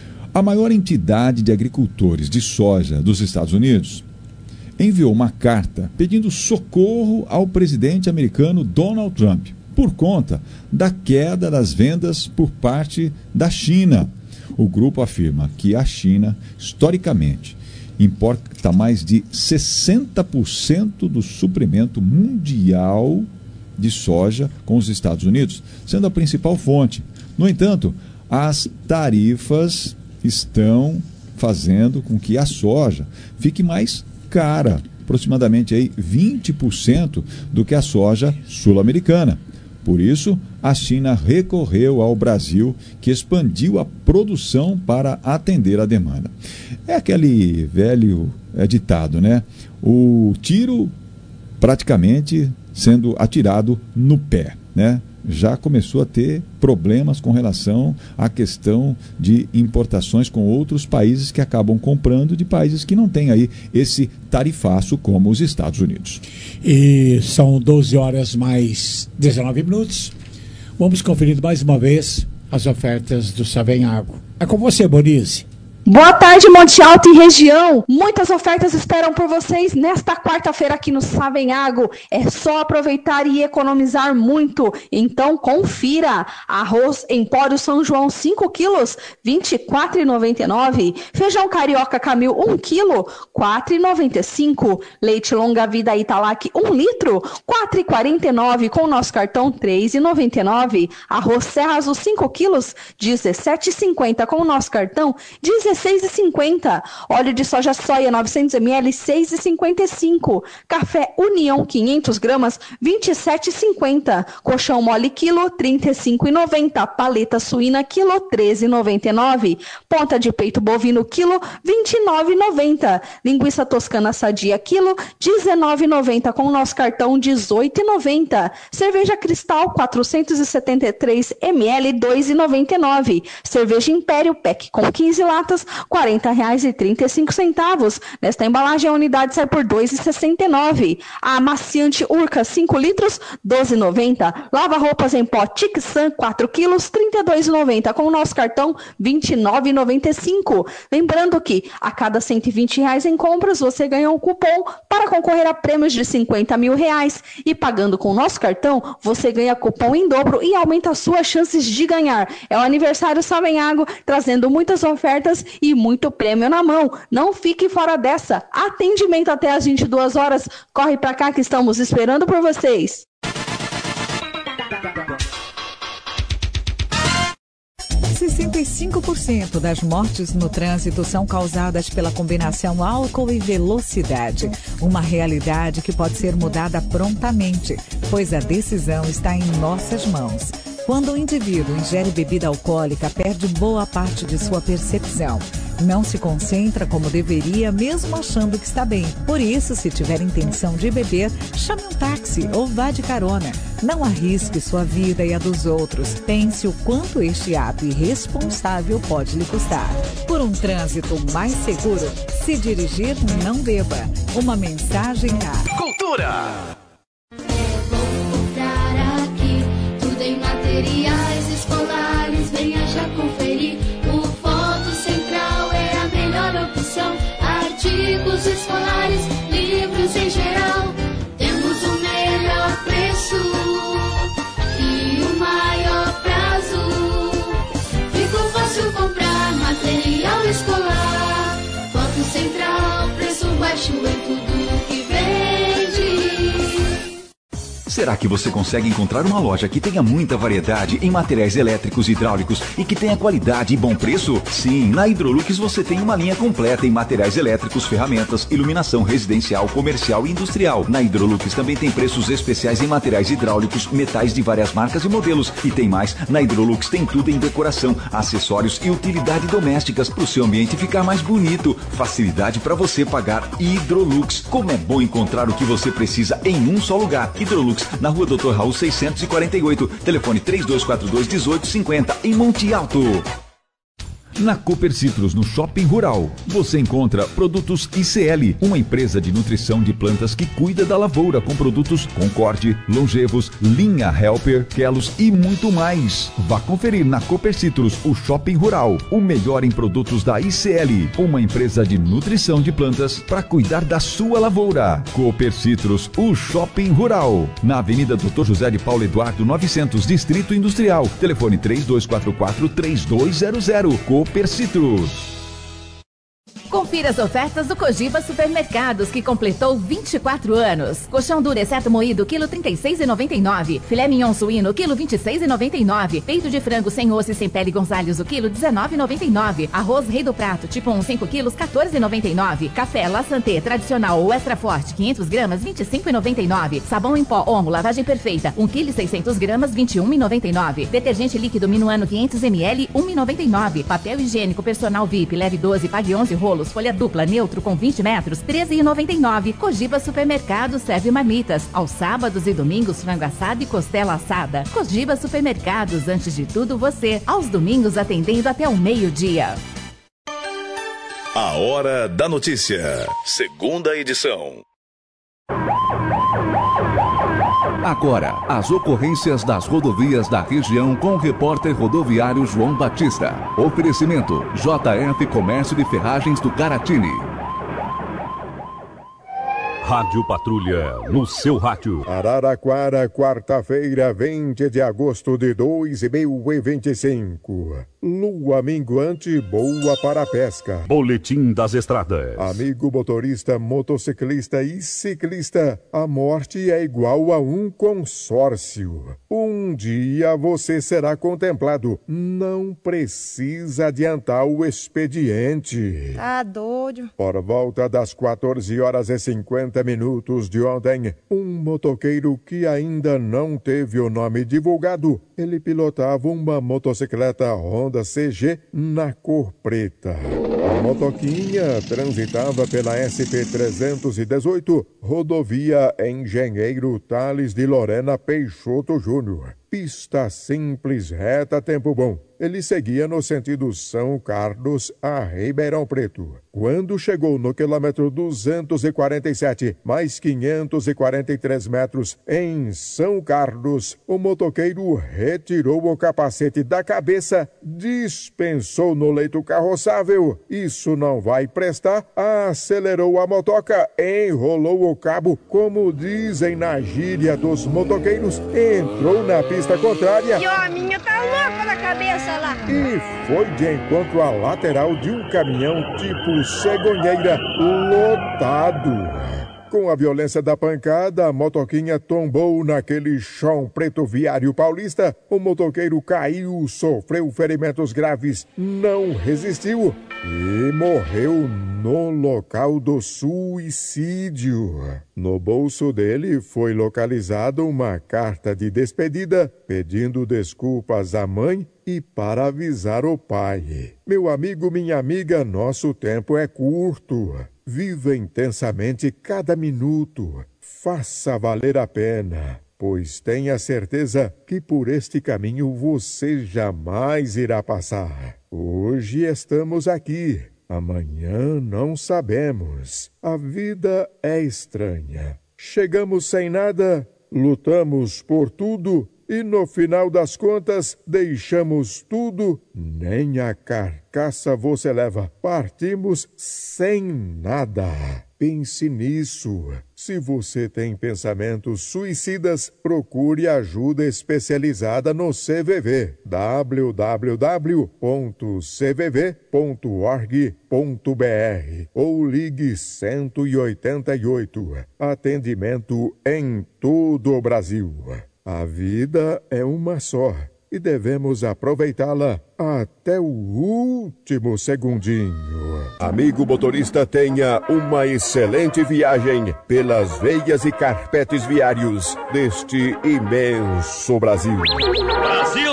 A maior entidade de agricultores de soja dos Estados Unidos enviou uma carta pedindo socorro ao presidente americano Donald Trump por conta da queda das vendas por parte da China. O grupo afirma que a China, historicamente, importa mais de sessenta por cento do suprimento mundial de soja com os Estados Unidos, sendo a principal fonte. No entanto, as tarifas estão fazendo com que a soja fique mais cara, aproximadamente aí vinte por cento do que a soja sul-americana. Por isso, a China recorreu ao Brasil, que expandiu a produção para atender a demanda. É aquele velho é, ditado, né? O tiro praticamente sendo atirado no pé, né? Já começou a ter problemas com relação à questão de importações com outros países que acabam comprando de países que não têm aí esse tarifaço como os Estados Unidos. E são doze horas mais dezenove minutos. Vamos conferir mais uma vez as ofertas do Savenhago. É com você, Bonise. Boa tarde, Monte Alto e região. Muitas ofertas esperam por vocês nesta quarta-feira aqui no Savenhago. É só aproveitar e economizar muito. Então confira. Arroz Empório São João cinco quilos, vinte e quatro reais e noventa e nove centavos. Feijão carioca Camil um quilo, quatro reais e noventa e cinco centavos. Leite longa vida Italac um litro, quatro reais e quarenta e nove centavos. Com o nosso cartão três reais e noventa e nove centavos. Arroz Serra Azul cinco quilos, dezessete reais e cinquenta centavos. Com o nosso cartão dezesseis reais e cinquenta centavos. Óleo de soja soia novecentos mililitros, seis reais e cinquenta e cinco centavos. Café União quinhentas gramas, vinte e sete reais e cinquenta centavos. Colchão mole quilo, trinta e cinco reais e noventa centavos. Paleta suína quilo, treze reais e noventa e nove centavos. Ponta de peito bovino quilo, vinte e nove reais e noventa centavos. Linguiça toscana sadia quilo, dezenove reais e noventa centavos. Com o nosso cartão dezoito reais e noventa centavos. Cerveja Cristal quatrocentos e setenta e três mililitros, dois reais e noventa e nove centavos. Cerveja Império Pack com quinze latas, quarenta reais e trinta e cinco centavos. Nesta embalagem a unidade sai por dois reais e sessenta e nove centavos. A amaciante Urca cinco litros, doze reais e noventa centavos. Lava roupas em pó Tixan quatro quilos, trinta e dois reais e noventa centavos. Com o nosso cartão vinte e nove reais e noventa e cinco centavos. Lembrando que a cada cento e vinte reais em compras você ganha um cupom para concorrer a prêmios de cinquenta mil reais. E pagando com o nosso cartão você ganha cupom em dobro e aumenta as suas chances de ganhar. É o aniversário Savenhago, trazendo muitas ofertas e muito prêmio na mão. Não fique fora dessa. Atendimento até às vinte e duas horas. Corre pra cá que estamos esperando por vocês. sessenta e cinco por cento das mortes no trânsito são causadas pela combinação álcool e velocidade. Uma realidade que pode ser mudada prontamente, pois a decisão está em nossas mãos. Quando o indivíduo ingere bebida alcoólica, perde boa parte de sua percepção. Não se concentra como deveria, mesmo achando que está bem. Por isso, se tiver intenção de beber, chame um táxi ou vá de carona. Não arrisque sua vida e a dos outros. Pense o quanto este ato irresponsável pode lhe custar. Por um trânsito mais seguro, se dirigir, não beba. Uma mensagem a... Cultura! Materiais escolares, venha já conferir. O Foto Central é a melhor opção. Artigos escolares, livros em geral. Temos o melhor preço e o maior prazo. Ficou fácil comprar material escolar. Foto Central, preço baixo em tudo que vende. Será que você consegue encontrar uma loja que tenha muita variedade em materiais elétricos e hidráulicos e que tenha qualidade e bom preço? Sim, na Hidrolux você tem uma linha completa em materiais elétricos, ferramentas, iluminação residencial, comercial e industrial. Na Hidrolux também tem preços especiais em materiais hidráulicos, metais de várias marcas e modelos. E tem mais, na Hidrolux tem tudo em decoração, acessórios e utilidade domésticas para o seu ambiente ficar mais bonito. Facilidade para você pagar. Hidrolux. Como é bom encontrar o que você precisa em um só lugar. Hidrolux, na rua doutor Raul seiscentos e quarenta e oito, telefone três dois quatro dois, um oito cinco zero, em Monte Alto. Na Cooper Citrus, no Shopping Rural, você encontra produtos I C L, uma empresa de nutrição de plantas que cuida da lavoura com produtos Concorde, Longevos, Linha Helper, Kelos e muito mais. Vá conferir na Cooper Citrus, o Shopping Rural, o melhor em produtos da I C L, uma empresa de nutrição de plantas para cuidar da sua lavoura. Cooper Citrus, o Shopping Rural, na Avenida doutor José de Paulo Eduardo novecentos, Distrito Industrial, telefone três dois quatro quatro, três dois zero zero. Cooper Citrus. Confira as ofertas do Cogiba Supermercados, que completou vinte e quatro anos. Colchão duro exceto moído, quilo trinta e seis reais e noventa e nove centavos. Filé mignon suíno, quilo vinte e seis reais e noventa e nove centavos. Peito de frango sem osso e sem pele Gonzalez, o quilo dezenove reais e noventa e nove centavos. Arroz Rei do Prato, tipo um, cinco quilos, quatorze reais e noventa e nove centavos. Café La Santé tradicional ou extra forte, quinhentas gramas, vinte e cinco reais e noventa e nove centavos. Sabão em pó Omo, lavagem perfeita, um quilo e seiscentas gramas, vinte e um reais e noventa e nove centavos. Detergente líquido Minuano, quinhentos mililitros, um real e noventa e nove centavos. Papel higiênico personal V I P, leve doze, pague onze rolos. Folha dupla neutro com vinte metros, treze reais e noventa e nove centavos. Cogiba Supermercado serve marmitas. Aos sábados e domingos, frango assado e costela assada. Cogiba Supermercados, antes de tudo você. Aos domingos, atendendo até o meio-dia. A Hora da Notícia, segunda edição. Agora, as ocorrências das rodovias da região com o repórter rodoviário João Batista. Oferecimento J F Comércio de Ferragens do Caratini. Rádio Patrulha, no seu rádio. Araraquara, quarta-feira, vinte de agosto de dois mil e vinte e cinco. Lua minguante, boa para a pesca. Boletim das estradas. Amigo motorista, motociclista e ciclista, a morte é igual a um consórcio. Um dia você será contemplado. Não precisa adiantar o expediente. Tá doido. Por volta das quatorze horas e cinquenta minutos de ontem, um motoqueiro que ainda não teve o nome divulgado, ele pilotava uma motocicleta Honda C G na cor preta. A motoquinha transitava pela S P trezentos e dezoito, rodovia Engenheiro Tales de Lorena Peixoto Júnior. Pista simples, reta, tempo bom. Ele seguia no sentido São Carlos a Ribeirão Preto. Quando chegou no quilômetro duzentos e quarenta e sete, mais quinhentos e quarenta e três metros, em São Carlos, o motoqueiro retirou o capacete da cabeça, dispensou no leito carroçável. Isso não vai prestar. Acelerou a motoca, enrolou o cabo, como dizem na gíria dos motoqueiros, entrou na pista contrária. E a minha tá louca na cabeça lá. E foi de encontro à lateral de um caminhão tipo cegonheira lotado. Com a violência da pancada, a motoquinha tombou naquele chão preto viário paulista. O motoqueiro caiu, sofreu ferimentos graves, não resistiu e morreu no local do suicídio. No bolso dele foi localizada uma carta de despedida pedindo desculpas à mãe e para avisar o pai. Meu amigo, minha amiga, nosso tempo é curto. Viva intensamente cada minuto. Faça valer a pena, pois tenha certeza que por este caminho você jamais irá passar. Hoje estamos aqui, amanhã não sabemos. A vida é estranha. Chegamos sem nada, lutamos por tudo e no final das contas deixamos tudo, nem a carcaça você leva. Partimos sem nada. Pense nisso. Se você tem pensamentos suicidas, procure ajuda especializada no C V V. w w w ponto c v v ponto org ponto b r ou ligue cento e oitenta e oito. Atendimento em todo o Brasil. A vida é uma só e devemos aproveitá-la até o último segundinho. Amigo motorista, tenha uma excelente viagem pelas veias e carpetes viários deste imenso Brasil. Brasil!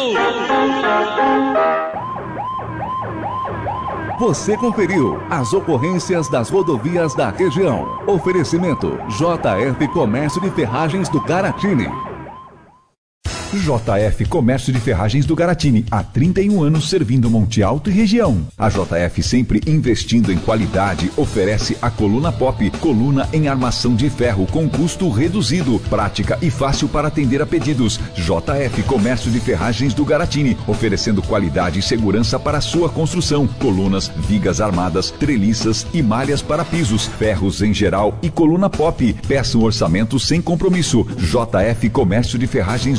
Você conferiu as ocorrências das rodovias da região. Oferecimento J F Comércio de Ferragens do Caratini. J F Comércio de Ferragens do Garatini, há trinta e um anos servindo Monte Alto e região. A J F, sempre investindo em qualidade, oferece a coluna pop, coluna em armação de ferro com custo reduzido, prática e fácil para atender a pedidos. J F Comércio de Ferragens do Garatini, oferecendo qualidade e segurança para a sua construção. Colunas, vigas armadas, treliças e malhas para pisos, ferros em geral e coluna pop. Peça um orçamento sem compromisso. J F Comércio de Ferragens do Garatini.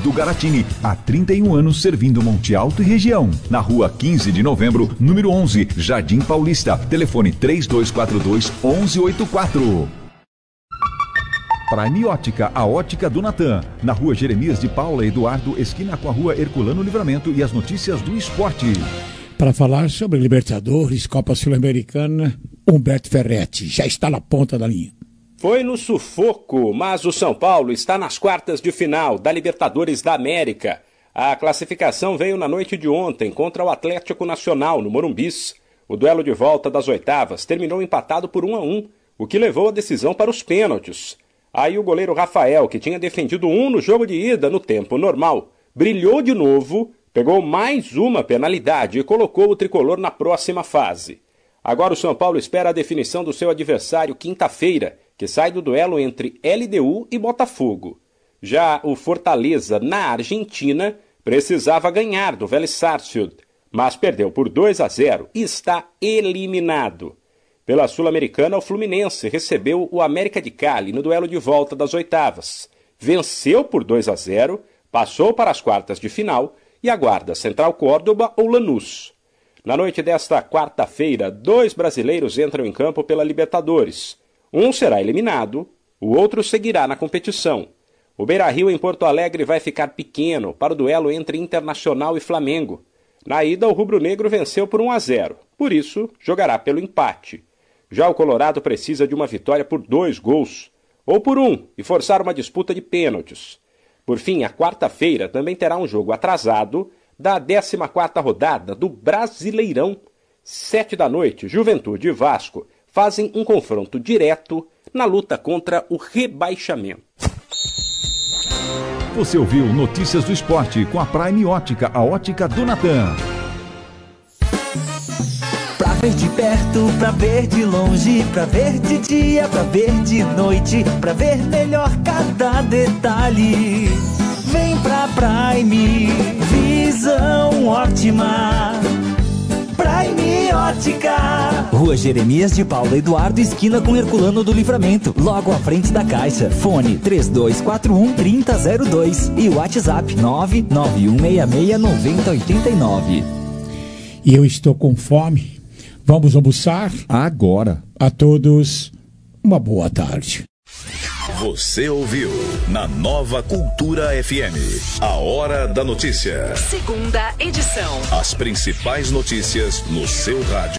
Martini, há trinta e um anos servindo Monte Alto e região. Na rua quinze de novembro, número onze, Jardim Paulista. Telefone três dois quatro dois, onze oitenta e quatro. Prime Ótica, a ótica do Natan. Na rua Jeremias de Paula Eduardo, esquina com a rua Herculano Livramento, e as notícias do esporte. Para falar sobre Libertadores, Copa Sul-Americana, Humberto Ferretti já está na ponta da linha. Foi no sufoco, mas o São Paulo está nas quartas de final da Libertadores da América. A classificação veio na noite de ontem contra o Atlético Nacional, no Morumbis. O duelo de volta das oitavas terminou empatado por um a um, o que levou a decisão para os pênaltis. Aí o goleiro Rafael, que tinha defendido um no jogo de ida no tempo normal, brilhou de novo, pegou mais uma penalidade e colocou o tricolor na próxima fase. Agora o São Paulo espera a definição do seu adversário quinta-feira, que sai do duelo entre L D U e Botafogo. Já o Fortaleza, na Argentina, precisava ganhar do Vélez Sarsfield, mas perdeu por dois a zero e está eliminado. Pela Sul-Americana, o Fluminense recebeu o América de Cali no duelo de volta das oitavas. Venceu por dois a zero, passou para as quartas de final e aguarda Central Córdoba ou Lanús. Na noite desta quarta-feira, dois brasileiros entram em campo pela Libertadores. Um será eliminado, o outro seguirá na competição. O Beira-Rio em Porto Alegre vai ficar pequeno para o duelo entre Internacional e Flamengo. Na ida, o rubro-negro venceu por um a zero, por isso jogará pelo empate. Já o Colorado precisa de uma vitória por dois gols, ou por um, e forçar uma disputa de pênaltis. Por fim, a quarta-feira também terá um jogo atrasado da décima quarta rodada do Brasileirão. Sete da noite, Juventude e Vasco fazem um confronto direto na luta contra o rebaixamento. Você ouviu Notícias do Esporte com a Prime Ótica, a ótica do Natan. Pra ver de perto, pra ver de longe, pra ver de dia, pra ver de noite, pra ver melhor cada detalhe. Vem pra Prime, visão ótima. Prime Ótica. Rua Jeremias de Paula Eduardo, esquina com Herculano do Livramento, logo à frente da Caixa. Fone três dois quatro um, três zero zero dois e o WhatsApp nove nove um seis seis nove zero oito nove. E eu estou com fome. Vamos almoçar? Agora. A todos, uma boa tarde. Você ouviu na Nova Cultura F M, a Hora da Notícia. Segunda edição. As principais notícias no seu rádio.